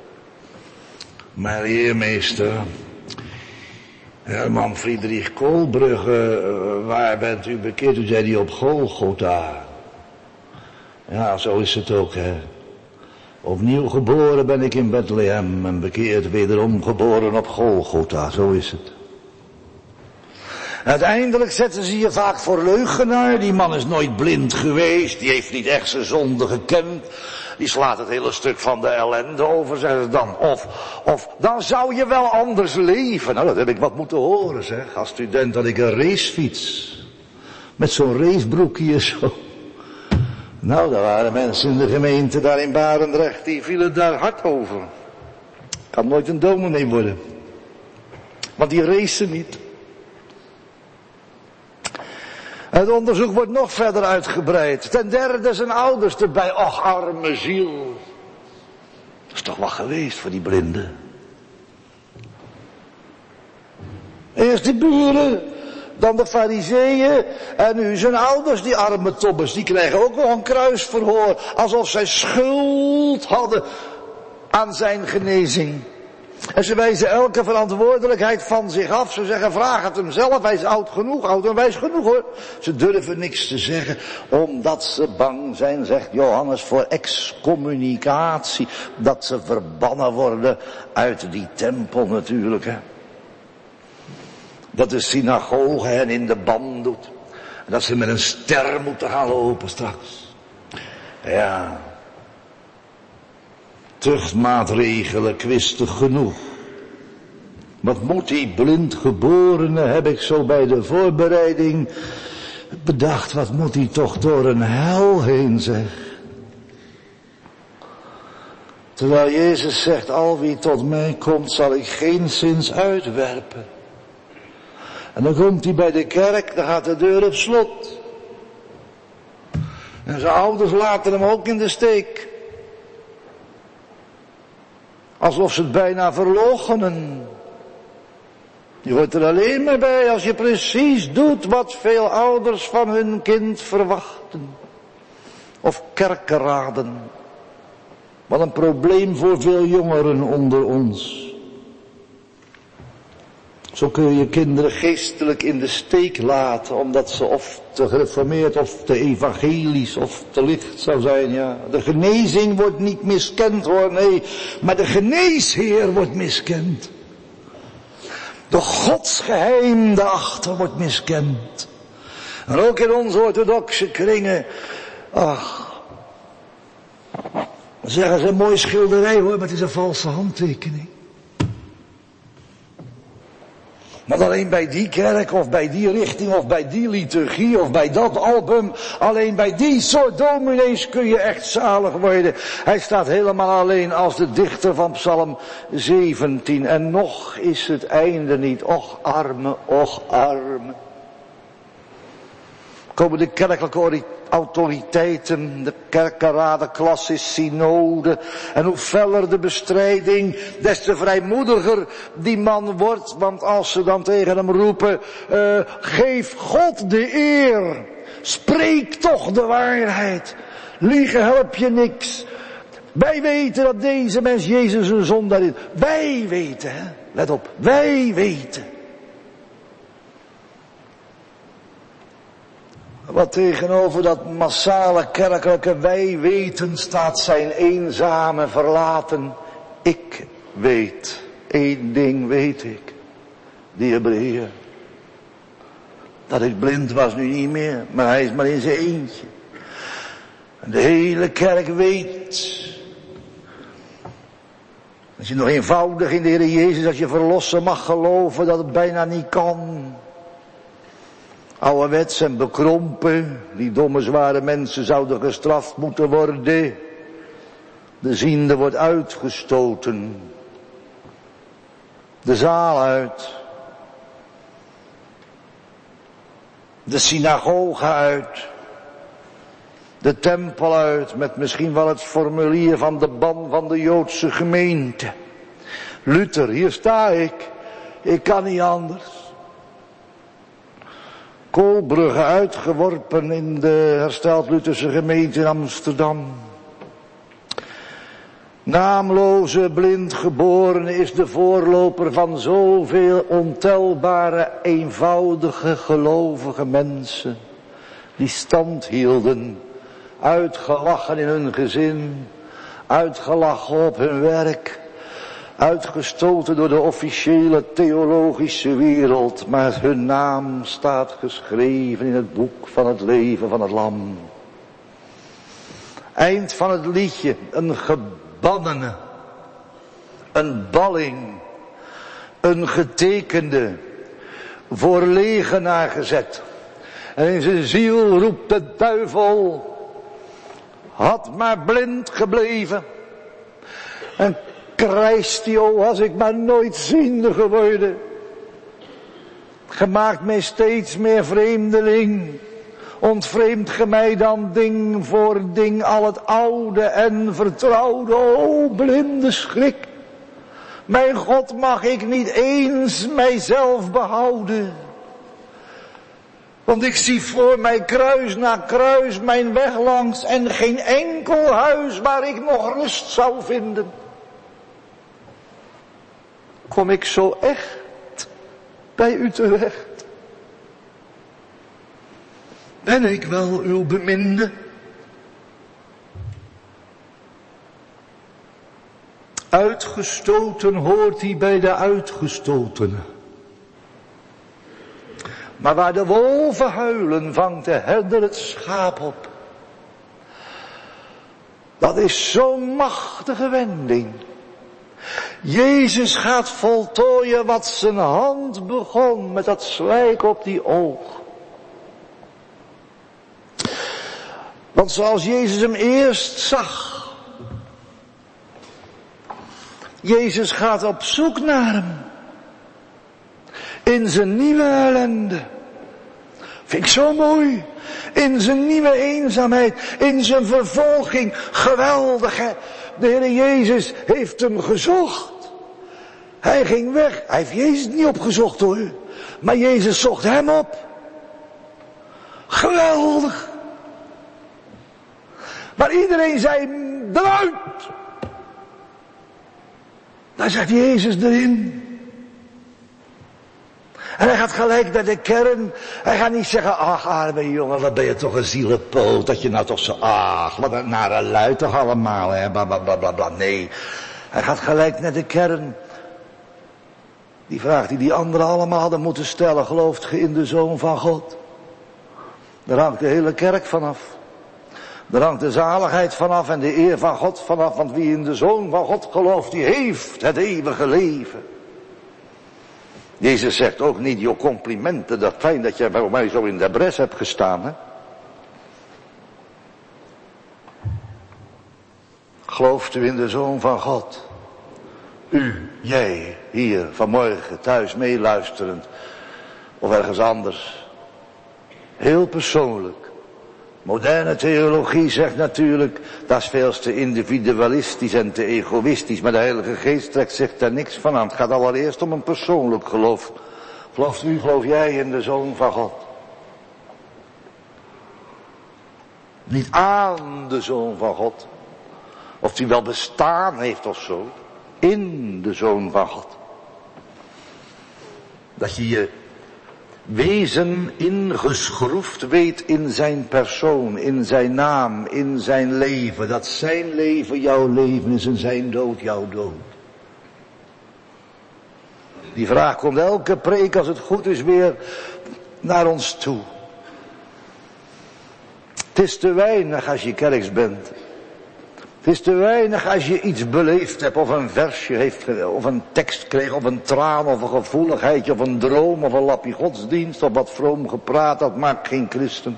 Maar heermeester, Herman Friedrich Koolbrugge, waar bent u bekeerd? Toen zei hij op Golgotha. Ja, zo is het ook, hè. Opnieuw geboren ben ik in Bethlehem en bekeerd wederom geboren op Golgotha, zo is het. Uiteindelijk zetten ze je vaak voor leugenaar. Die man is nooit blind geweest. Die heeft niet echt zijn zonde gekend. Die slaat het hele stuk van de ellende over, zeggen ze dan. Of, of, dan zou je wel anders leven. Nou, dat heb ik wat moeten horen, zeg. Als student had ik een racefiets. Met zo'n racebroekje zo. Nou, daar waren mensen in de gemeente daar in Barendrecht. Die vielen daar hard over. Kan nooit een dominee worden. Want die racen niet. Het onderzoek wordt nog verder uitgebreid. Ten derde zijn ouders erbij. Och, arme ziel. Dat is toch wel geweest voor die blinden. Eerst de buren, dan de Farizeeën en nu zijn ouders, die arme tobbers. Die krijgen ook nog een kruisverhoor. Alsof zij schuld hadden aan zijn genezing. En ze wijzen elke verantwoordelijkheid van zich af. Ze zeggen, vraag het hem zelf, hij is oud genoeg, oud en wijs genoeg hoor. Ze durven niks te zeggen, omdat ze bang zijn, zegt Johannes, voor excommunicatie. Dat ze verbannen worden uit die tempel natuurlijk. Hè. Dat de synagoge hen in de ban doet. En dat ze met een ster moeten gaan lopen straks. Ja... Tuchtmaatregelen kwistig genoeg. Wat moet die blindgeborene, heb ik zo bij de voorbereiding bedacht, wat moet die toch door een hel heen, zeg. Terwijl Jezus zegt, al wie tot mij komt, zal ik geenszins uitwerpen. En dan komt hij bij de kerk, dan gaat de deur op slot. En zijn ouders laten hem ook in de steek. Alsof ze het bijna verloochenen. Je hoort er alleen maar bij als je precies doet wat veel ouders van hun kind verwachten. Of kerkenraden. Wat een probleem voor veel jongeren onder ons. Zo kun je je kinderen geestelijk in de steek laten, omdat ze of te gereformeerd of te evangelisch of te licht zou zijn, ja. De genezing wordt niet miskend hoor, nee, maar de geneesheer wordt miskend. De godsgeheim daarachter wordt miskend. En ook in onze orthodoxe kringen, ach, dan zeggen ze een mooie schilderij hoor, maar het is een valse handtekening. Maar alleen bij die kerk of bij die richting of bij die liturgie of bij dat album, alleen bij die soort dominees kun je echt zalig worden. Hij staat helemaal alleen als de dichter van Psalm zeventien. En nog is het einde niet. Och arme, och arme. Komen de kerkelijke autoriteiten, de kerkenraden, klassis, synode. En hoe feller de bestrijding, des te vrijmoediger die man wordt. Want als ze dan tegen hem roepen, uh, geef God de eer. Spreek toch de waarheid. Liegen help je niks. Wij weten dat deze mens Jezus een zondaar is. Wij weten, hè. Let op, wij weten. Wat tegenover dat massale kerkelijke wij weten staat zijn eenzame verlaten. Ik weet, één ding weet ik, die Hebreeën. Dat ik blind was nu niet meer, maar hij is maar in zijn eentje. En de hele kerk weet. Als je nog eenvoudig in de Heer Jezus, als je verlossen mag geloven, dat het bijna niet kan. Ouderwets en bekrompen, die domme zware mensen zouden gestraft moeten worden. De ziende wordt uitgestoten. De zaal uit. De synagoge uit. De tempel uit, met misschien wel het formulier van de ban van de Joodse gemeente. Luther, hier sta ik. Ik kan niet anders. Koolbrugge uitgeworpen in de hersteld Lutherse gemeente in Amsterdam. Naamloze blind geboren is de voorloper van zoveel ontelbare, eenvoudige, gelovige mensen. Die stand hielden, uitgelachen in hun gezin, uitgelachen op hun werk. Uitgestoten door de officiële theologische wereld, maar hun naam staat geschreven in het boek van het leven van het lam. Eind van het liedje, een gebannene, een balling, een getekende, voor legenaar gezet. En in zijn ziel roept de duivel, had maar blind gebleven. En Christio, was ik maar nooit ziende geworden. Gemaakt mij steeds meer vreemdeling. Ontvreemd ge mij dan ding voor ding al het oude en vertrouwde. O blinde schrik. Mijn God, mag ik niet eens mijzelf behouden. Want ik zie voor mij kruis na kruis mijn weg langs en geen enkel huis waar ik nog rust zou vinden. Kom ik zo echt bij u terecht? Ben ik wel uw beminde? Uitgestoten hoort hij bij de uitgestotenen. Maar waar de wolven huilen, vangt de herder het schaap op. Dat is zo'n machtige wending. Jezus gaat voltooien wat zijn hand begon met dat slijk op die oog. Want zoals Jezus hem eerst zag, Jezus gaat op zoek naar hem. In zijn nieuwe ellende. Vind ik zo mooi. In zijn nieuwe eenzaamheid. In zijn vervolging. Geweldig hè. De Heer Jezus heeft hem gezocht. Hij ging weg. Hij heeft Jezus niet opgezocht hoor. Maar Jezus zocht hem op. Geweldig. Maar iedereen zei eruit. Daar zegt Jezus erin. En hij gaat gelijk naar de kern. Hij gaat niet zeggen, ach arme jongen, wat ben je toch een zielenpoot. Dat je nou toch zo, ach, wat een nare lui toch allemaal, hè, bla bla bla bla bla. Nee, hij gaat gelijk naar de kern. Die vraag die die anderen allemaal hadden moeten stellen, gelooft ge in de Zoon van God? Daar hangt de hele kerk vanaf. Daar hangt de zaligheid vanaf en de eer van God vanaf. Want wie in de Zoon van God gelooft, die heeft het eeuwige leven. Jezus zegt ook niet, joh, complimenten, dat fijn dat jij bij mij zo in de bres hebt gestaan, hè. Gelooft u in de Zoon van God? U, jij, hier, vanmorgen, thuis meeluisterend, of ergens anders. Heel persoonlijk. Moderne theologie zegt natuurlijk, dat is veel te individualistisch en te egoïstisch, maar de Heilige Geest trekt zich daar niks van aan. Het gaat allereerst om een persoonlijk geloof. Gelooft u, geloof jij in de Zoon van God? Niet aan de Zoon van God. Of die wel bestaan heeft of zo. In de Zoon van God. Dat je je wezen ingeschroefd weet in zijn persoon, in zijn naam, in zijn leven. Dat zijn leven jouw leven is en zijn dood jouw dood. Die vraag komt elke preek als het goed is weer naar ons toe. Het is te weinig als je kerks bent. Het is te weinig als je iets beleefd hebt, of een versje heeft, of een tekst kreeg, of een traan, of een gevoeligheidje, of een droom, of een lapje godsdienst, of wat vroom gepraat, dat maakt geen christen.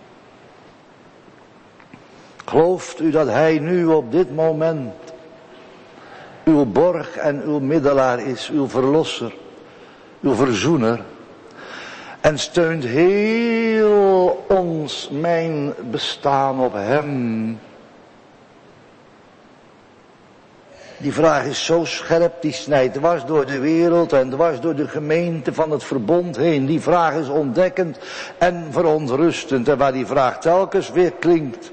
Gelooft u dat hij nu op dit moment uw borg en uw middelaar is, uw verlosser, uw verzoener, en steunt heel ons, mijn bestaan op hem? Die vraag is zo scherp, die snijdt dwars door de wereld en dwars door de gemeente van het verbond heen. Die vraag is ontdekkend en verontrustend. En waar die vraag telkens weer klinkt,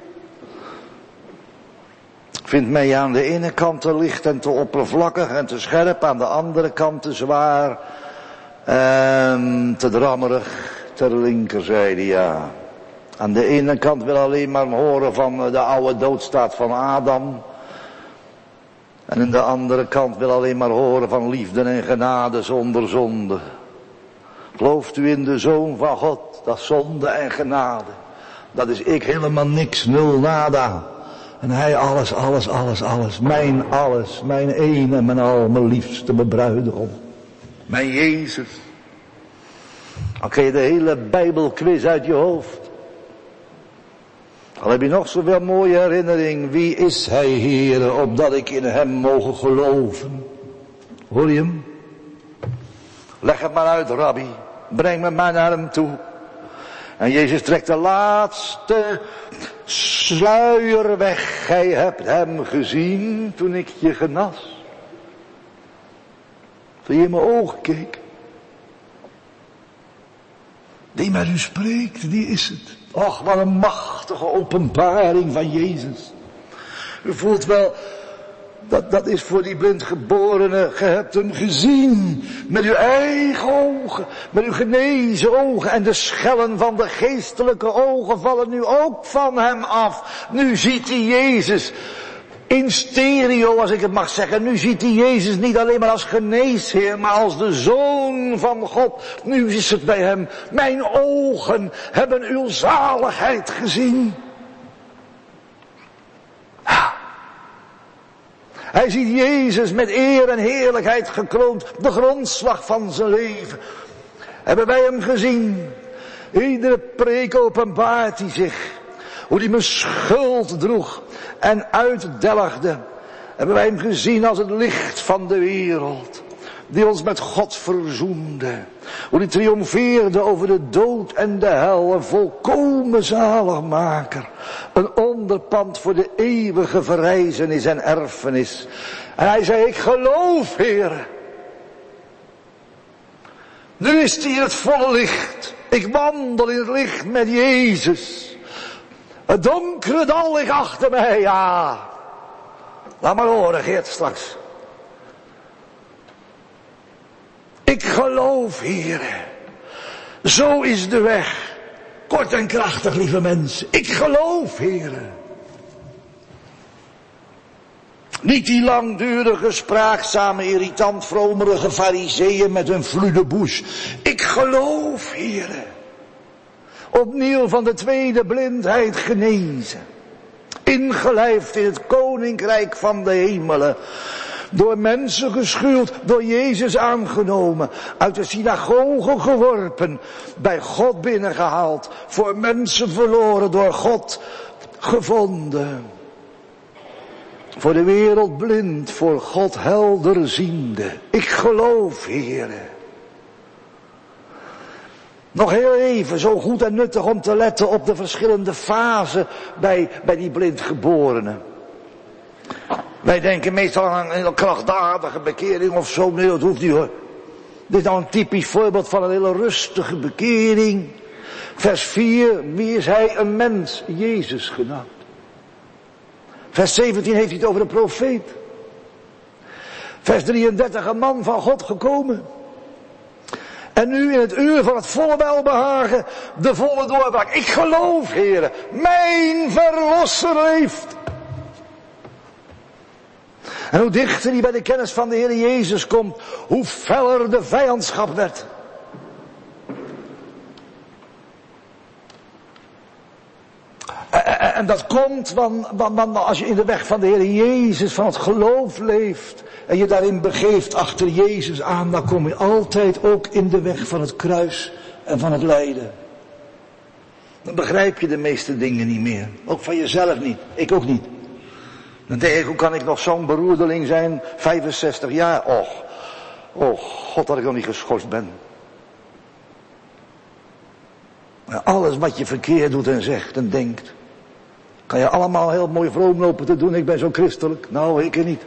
vindt mij aan de ene kant te licht en te oppervlakkig en te scherp, aan de andere kant te zwaar en te drammerig ter linkerzijde, ja. Aan de ene kant wil alleen maar horen van de oude doodstaat van Adam. En aan de andere kant wil alleen maar horen van liefde en genade zonder zonde. Gelooft u in de Zoon van God, dat zonde en genade, dat is ik helemaal niks, nul, nada. En hij alles, alles, alles, alles, mijn alles, mijn een en mijn al, mijn liefste, mijn bruidegom. Mijn Jezus. Dan kun je de hele Bijbelquiz uit je hoofd. Al heb je nog zoveel mooie herinnering. Wie is hij, Heere, opdat ik in hem mogen geloven? Hoor je hem? Leg het maar uit, Rabbi. Breng me maar naar hem toe. En Jezus trekt de laatste sluier weg. Gij hebt hem gezien toen ik je genas. Toen je in mijn ogen keek. Die met u spreekt, die is het. Och, wat een machtige openbaring van Jezus. U voelt wel, dat, dat is voor die blindgeborene, ge hebt hem gezien. Met uw eigen ogen, met uw genezen ogen. En de schellen van de geestelijke ogen vallen nu ook van hem af. Nu ziet hij Jezus in stereo, als ik het mag zeggen. Nu ziet hij Jezus niet alleen maar als geneesheer, maar als de Zoon van God. Nu is het bij hem, mijn ogen hebben uw zaligheid gezien. Ja. Hij ziet Jezus met eer en heerlijkheid gekroond, de grondslag van zijn leven. Hebben wij hem gezien? Iedere preek openbaart hij zich. Hoe hij mijn schuld droeg en uitdelgde. Hebben wij hem gezien als het licht van de wereld. Die ons met God verzoende. Hoe hij triomfeerde over de dood en de hel. Een volkomen zaligmaker. Een onderpand voor de eeuwige verrijzenis en erfenis. En hij zei, ik geloof, Heer. Nu is hij in het volle licht. Ik wandel in het licht met Jezus. Het donkere dal ligt achter mij, ja. Laat maar horen, Geert, straks. Ik geloof, Heer. Zo is de weg. Kort en krachtig, lieve mensen. Ik geloof, Heer. Niet die langdurige, spraakzame, irritant, vromerige fariseeën met hun flude bouche. Ik geloof, Heer. Opnieuw van de tweede blindheid genezen. Ingelijfd in het koninkrijk van de hemelen. Door mensen geschuwd, door Jezus aangenomen. Uit de synagoge geworpen. Bij God binnengehaald. Voor mensen verloren, door God gevonden. Voor de wereld blind, voor God helder ziende. Ik geloof, Heer. Nog heel even, zo goed en nuttig om te letten op de verschillende fasen bij, bij die blindgeborenen. Wij denken meestal aan een hele krachtdadige bekering of zo. Nee, dat hoeft niet hoor. Dit is nou een typisch voorbeeld van een hele rustige bekering. Vers vier, wie is hij? Een mens, Jezus genaamd. Vers zeventien heeft hij het over de profeet. Vers drieëndertig, een man van God gekomen. En nu in het uur van het volle welbehagen, de volle doorbraak. Ik geloof, heren, mijn verlosser leeft. En hoe dichter hij bij de kennis van de Heer Jezus komt, hoe feller de vijandschap werd. En dat komt, want, want, want als je in de weg van de Heer Jezus, van het geloof leeft, en je daarin begeeft achter Jezus aan, dan kom je altijd ook in de weg van het kruis en van het lijden. Dan begrijp je de meeste dingen niet meer. Ook van jezelf niet. Ik ook niet. Dan denk ik, hoe kan ik nog zo'n beroerdeling zijn, vijfenzestig jaar? Och, oh God, dat ik nog niet geschorst ben. Alles wat je verkeerd doet en zegt en denkt, kan je allemaal heel mooi vroom lopen te doen. Ik ben zo christelijk. Nou, ik er niet.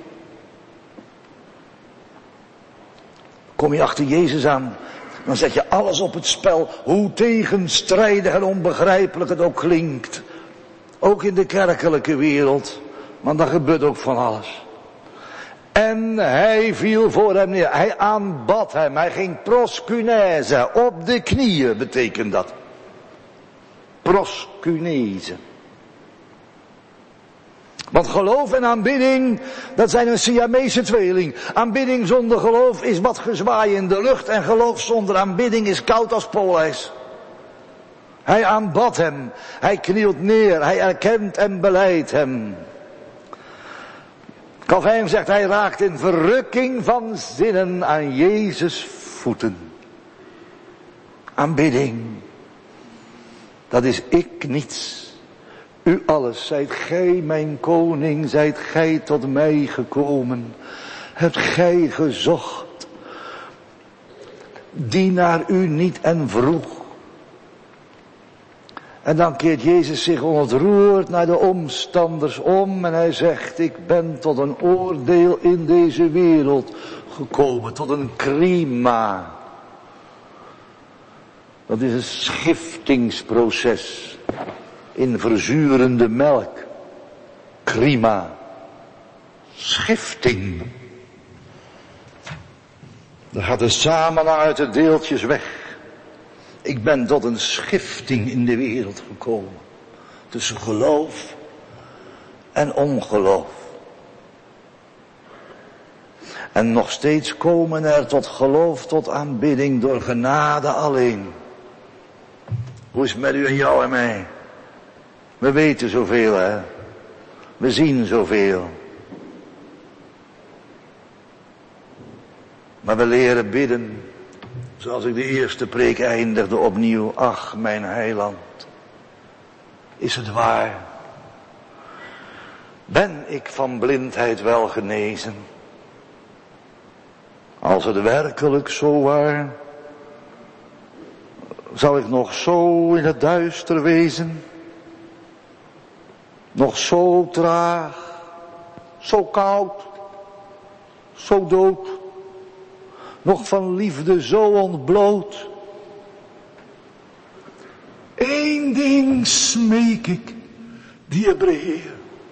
Kom je achter Jezus aan, dan zet je alles op het spel. Hoe tegenstrijdig en onbegrijpelijk het ook klinkt. Ook in de kerkelijke wereld. Want dan gebeurt ook van alles. En hij viel voor hem neer. Hij aanbad hem. Hij ging proskunese. Op de knieën betekent dat. Proskunese. Want geloof en aanbidding, dat zijn een Siamese tweeling. Aanbidding zonder geloof is wat gezwaai in de lucht. En geloof zonder aanbidding is koud als poolijs. Hij aanbad hem. Hij knielt neer. Hij erkent en belijdt hem. Calvijn zegt, hij raakt in verrukking van zinnen aan Jezus' voeten. Aanbidding. Dat is ik niets. U alles, zijt gij mijn koning, zijt gij tot mij gekomen. Hebt gij gezocht, die naar u niet en vroeg. En dan keert Jezus zich ontroerd naar de omstanders om en hij zegt, ik ben tot een oordeel in deze wereld gekomen, tot een krima. Dat is een schiftingsproces in verzurende melk. Krima. Schifting. Dan gaat de samenhang uit de deeltjes weg. Ik ben tot een schifting in de wereld gekomen. Tussen geloof en ongeloof. En nog steeds komen er tot geloof, tot aanbidding door genade alleen. Hoe is het met u en jou en mij? We weten zoveel, hè. We zien zoveel. Maar we leren bidden. Zoals ik de eerste preek eindigde opnieuw. Ach, mijn heiland. Is het waar? Ben ik van blindheid wel genezen? Als het werkelijk zo waar, zou ik nog zo in het duister wezen? Nog zo traag, zo koud, zo dood. Nog van liefde zo ontbloot. Eén ding smeek ik, dierbare Heer.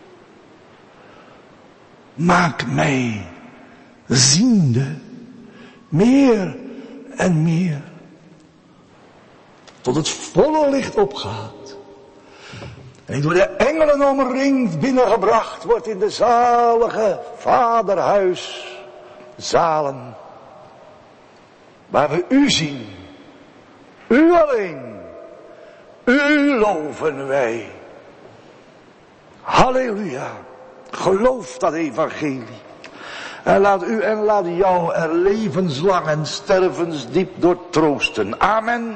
Maak mij ziende, meer en meer. Tot het volle licht opgaat. En ik door de engelen omringd binnengebracht wordt in de zalige vaderhuis zalen. Waar we u zien. U alleen. U loven wij. Halleluja. Geloof dat evangelie. En laat u en laat jou er levenslang en stervensdiep door troosten. Amen.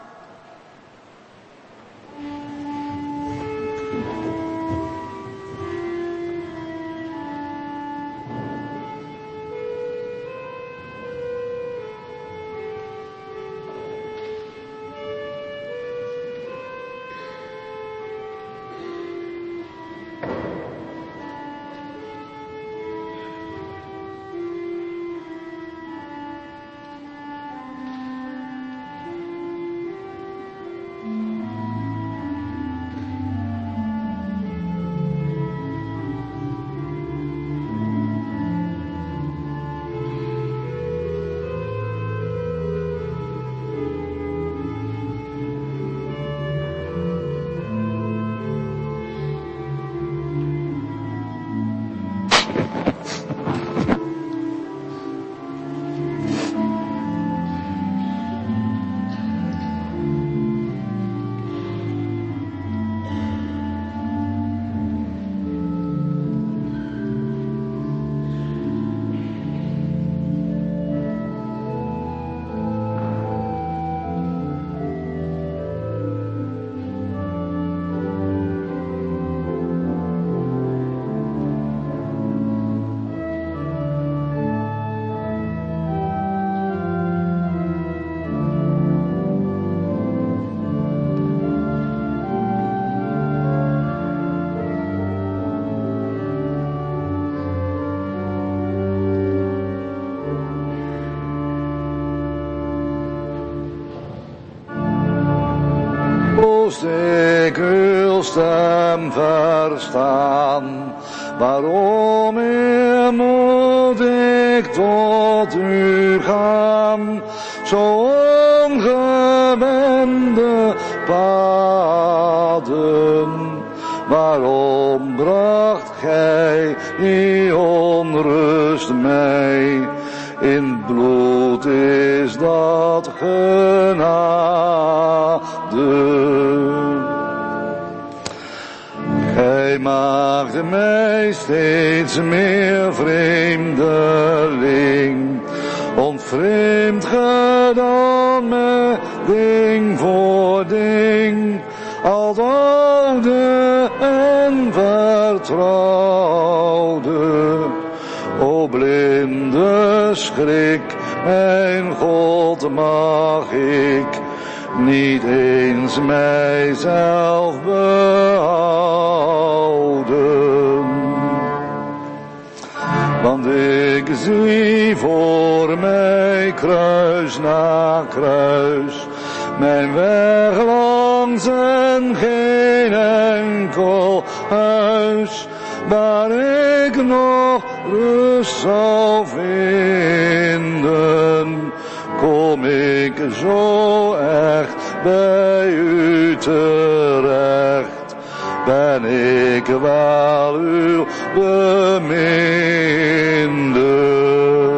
Ik uw stem verstaan, waarom meer moet ik tot u gaan, zo ongewende paden, waarom bracht gij die onrust mij, in bloed is dat genade. Gij maakte mij steeds meer vreemdeling, ontvreemd gedaan me ding voor ding, al oude en vertrouwde. O blinde schrik, mijn God, mag ik niet eens mijzelf behouden. Want ik zie voor mij kruis na kruis, mijn weg langs en geen enkel huis, waar ik nog rust zal vinden. Kom ik zo echt bij u terecht, ben ik wel uw beminde.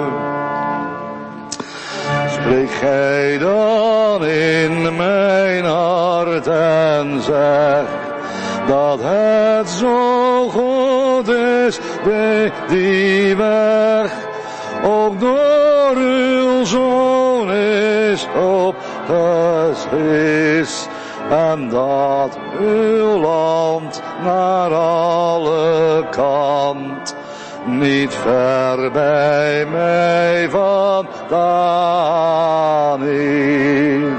Spreek gij dan in mijn hart en zeg, dat het zo goed is, die weg, ook door uw Zoon is opgeschied, en dat uw land naar alle kant niet ver bij mij vandaan is.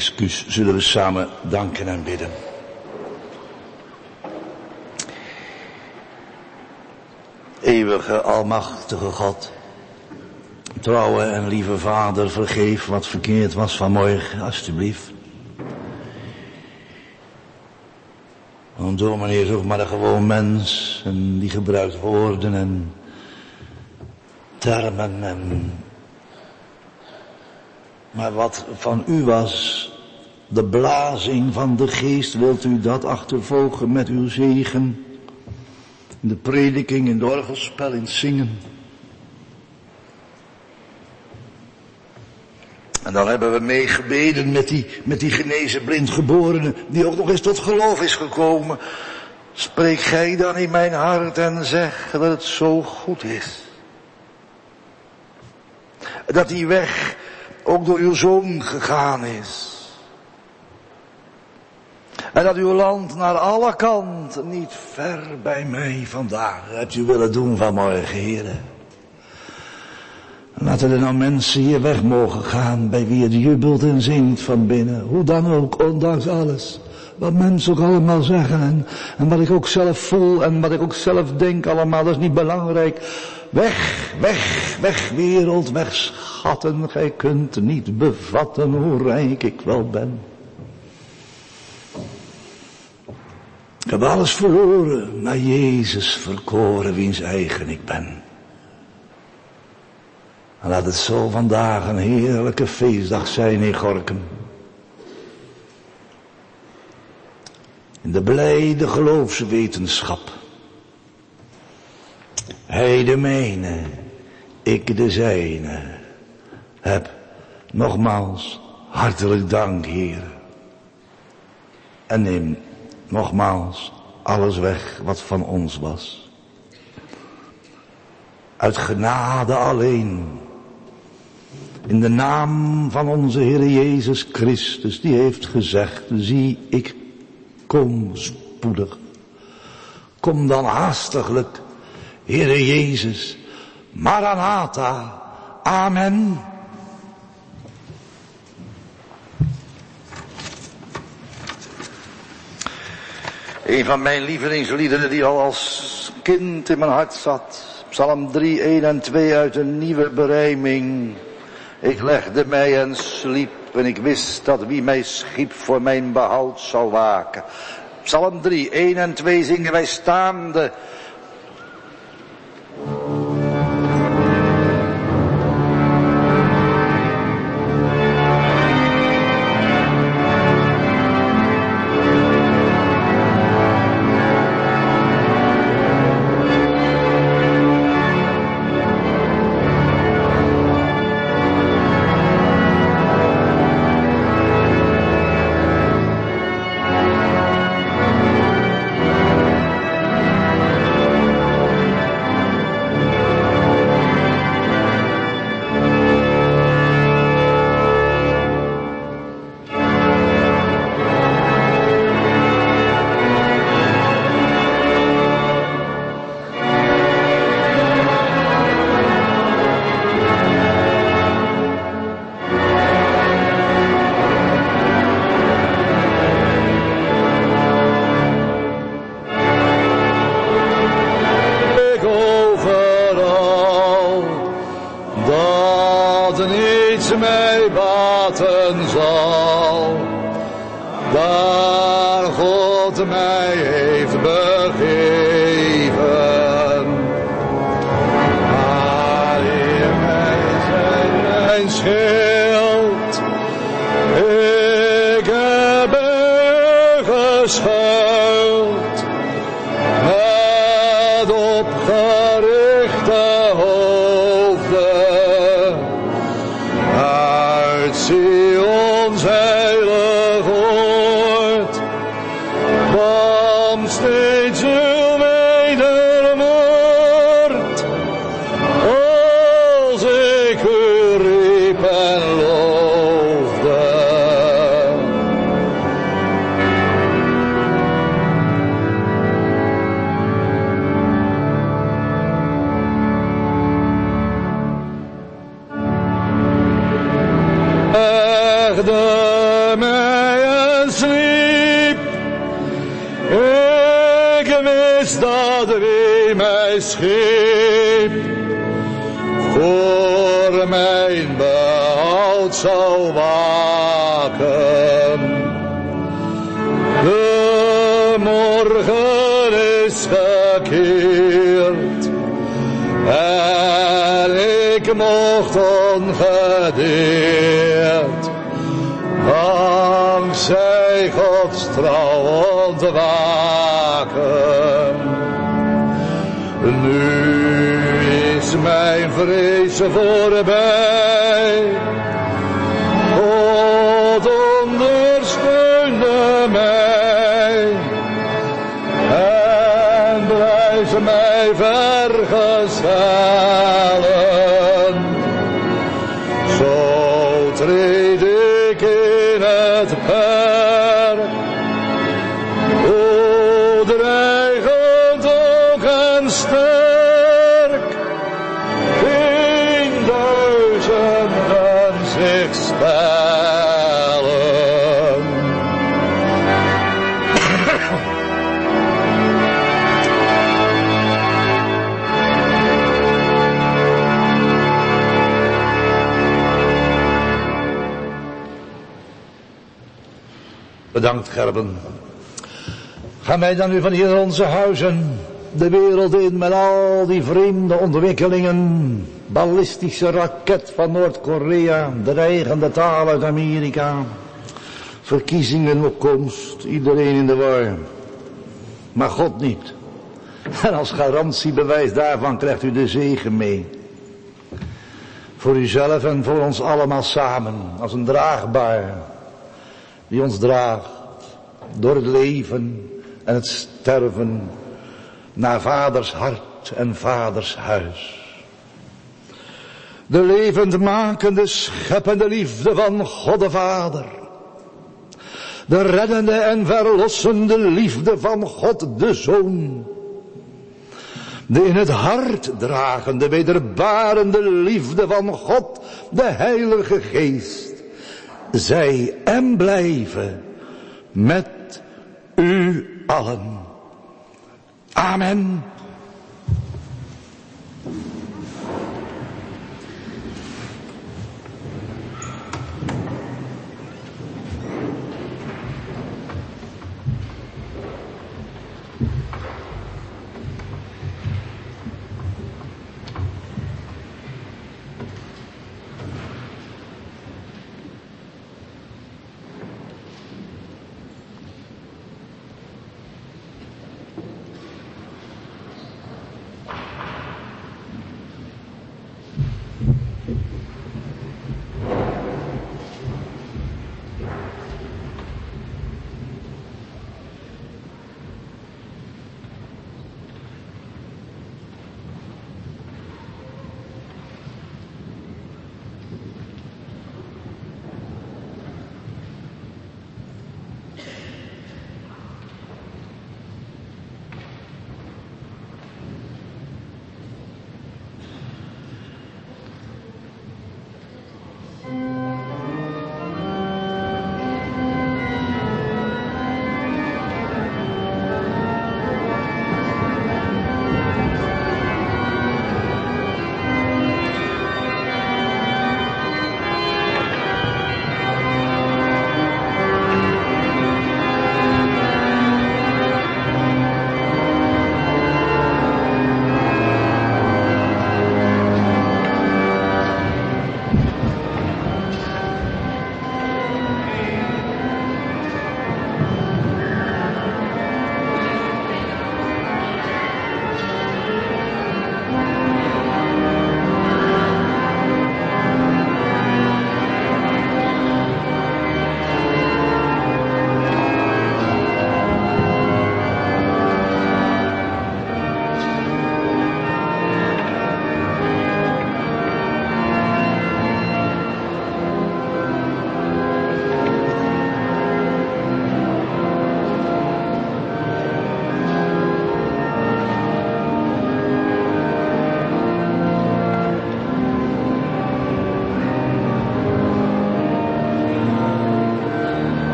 excuus. Zullen we samen danken en bidden. Eeuwige, almachtige God, trouwe en lieve Vader, vergeef wat verkeerd was vanmorgen, alstublieft. Want dominee is ook maar een gewoon mens en die gebruikt woorden en termen en... Maar wat van u was, de blazing van de geest, wilt u dat achtervolgen met uw zegen? In de prediking, in het orgelspel, in het zingen. En dan hebben we meegebeden met die, met die genezen blindgeborene, die ook nog eens tot geloof is gekomen. Spreek gij dan in mijn hart en zeg dat het zo goed is. Dat die weg ook door uw Zoon gegaan is. En dat uw land naar alle kanten niet ver bij mij vandaag hebt u willen doen vanmorgen, heren. Laten er nou mensen hier weg mogen gaan bij wie het jubelt en zingt van binnen. Hoe dan ook, ondanks alles. Wat mensen ook allemaal zeggen en, en wat ik ook zelf voel en wat ik ook zelf denk allemaal, dat is niet belangrijk. Weg, weg, weg wereld, weg schatten, gij kunt niet bevatten hoe rijk ik wel ben. Ik heb alles verloren, maar Jezus verkoren wiens eigen ik ben. En laat het zo vandaag een heerlijke feestdag zijn in Gorinchem. In de blijde geloofswetenschap. Hij de mijne, ik de zijne. Heb nogmaals hartelijk dank, Heer. En neem nogmaals alles weg wat van ons was. Uit genade alleen. In de naam van onze Heer Jezus Christus, die heeft gezegd, zie ik kom spoedig. Kom dan haastiglijk, Heere Jezus, Maranatha, amen. Een van mijn lievelingsliederen die al als kind in mijn hart zat. Psalm drie, één en twee uit een nieuwe berijming. Ik legde mij en sliep en ik wist dat wie mij schiep voor mijn behoud zou waken. Psalm drie, één en twee zingen wij staande. Legde gij schiep, voor mijn behoud zal waken. De morgen is gekeerd en ik mocht ongedeerd dankzij Gods trouw ontwaken. Nu is mijn vrees voorbij. God ondersteunde mij en blijft mij vergezellen. Zo treed ik in het perk, o dreigend ook en sterk, in duizenden zich stellen. Bedankt, Gerben. Gaan wij dan nu van hier onze huizen de wereld in met al die vreemde ontwikkelingen. Ballistische raket van Noord-Korea, dreigende taal uit Amerika. Verkiezingen op komst, iedereen in de war. Maar God niet. En als garantiebewijs daarvan krijgt u de zegen mee. Voor uzelf en voor ons allemaal samen, als een draagbaar die ons draagt door het leven en het sterven naar vaders hart en vaders huis. De levendmakende, scheppende liefde van God de Vader. De reddende en verlossende liefde van God de Zoon. De in het hart dragende, wederbarende liefde van God de Heilige Geest. Zij en blijven met u allen. Amen.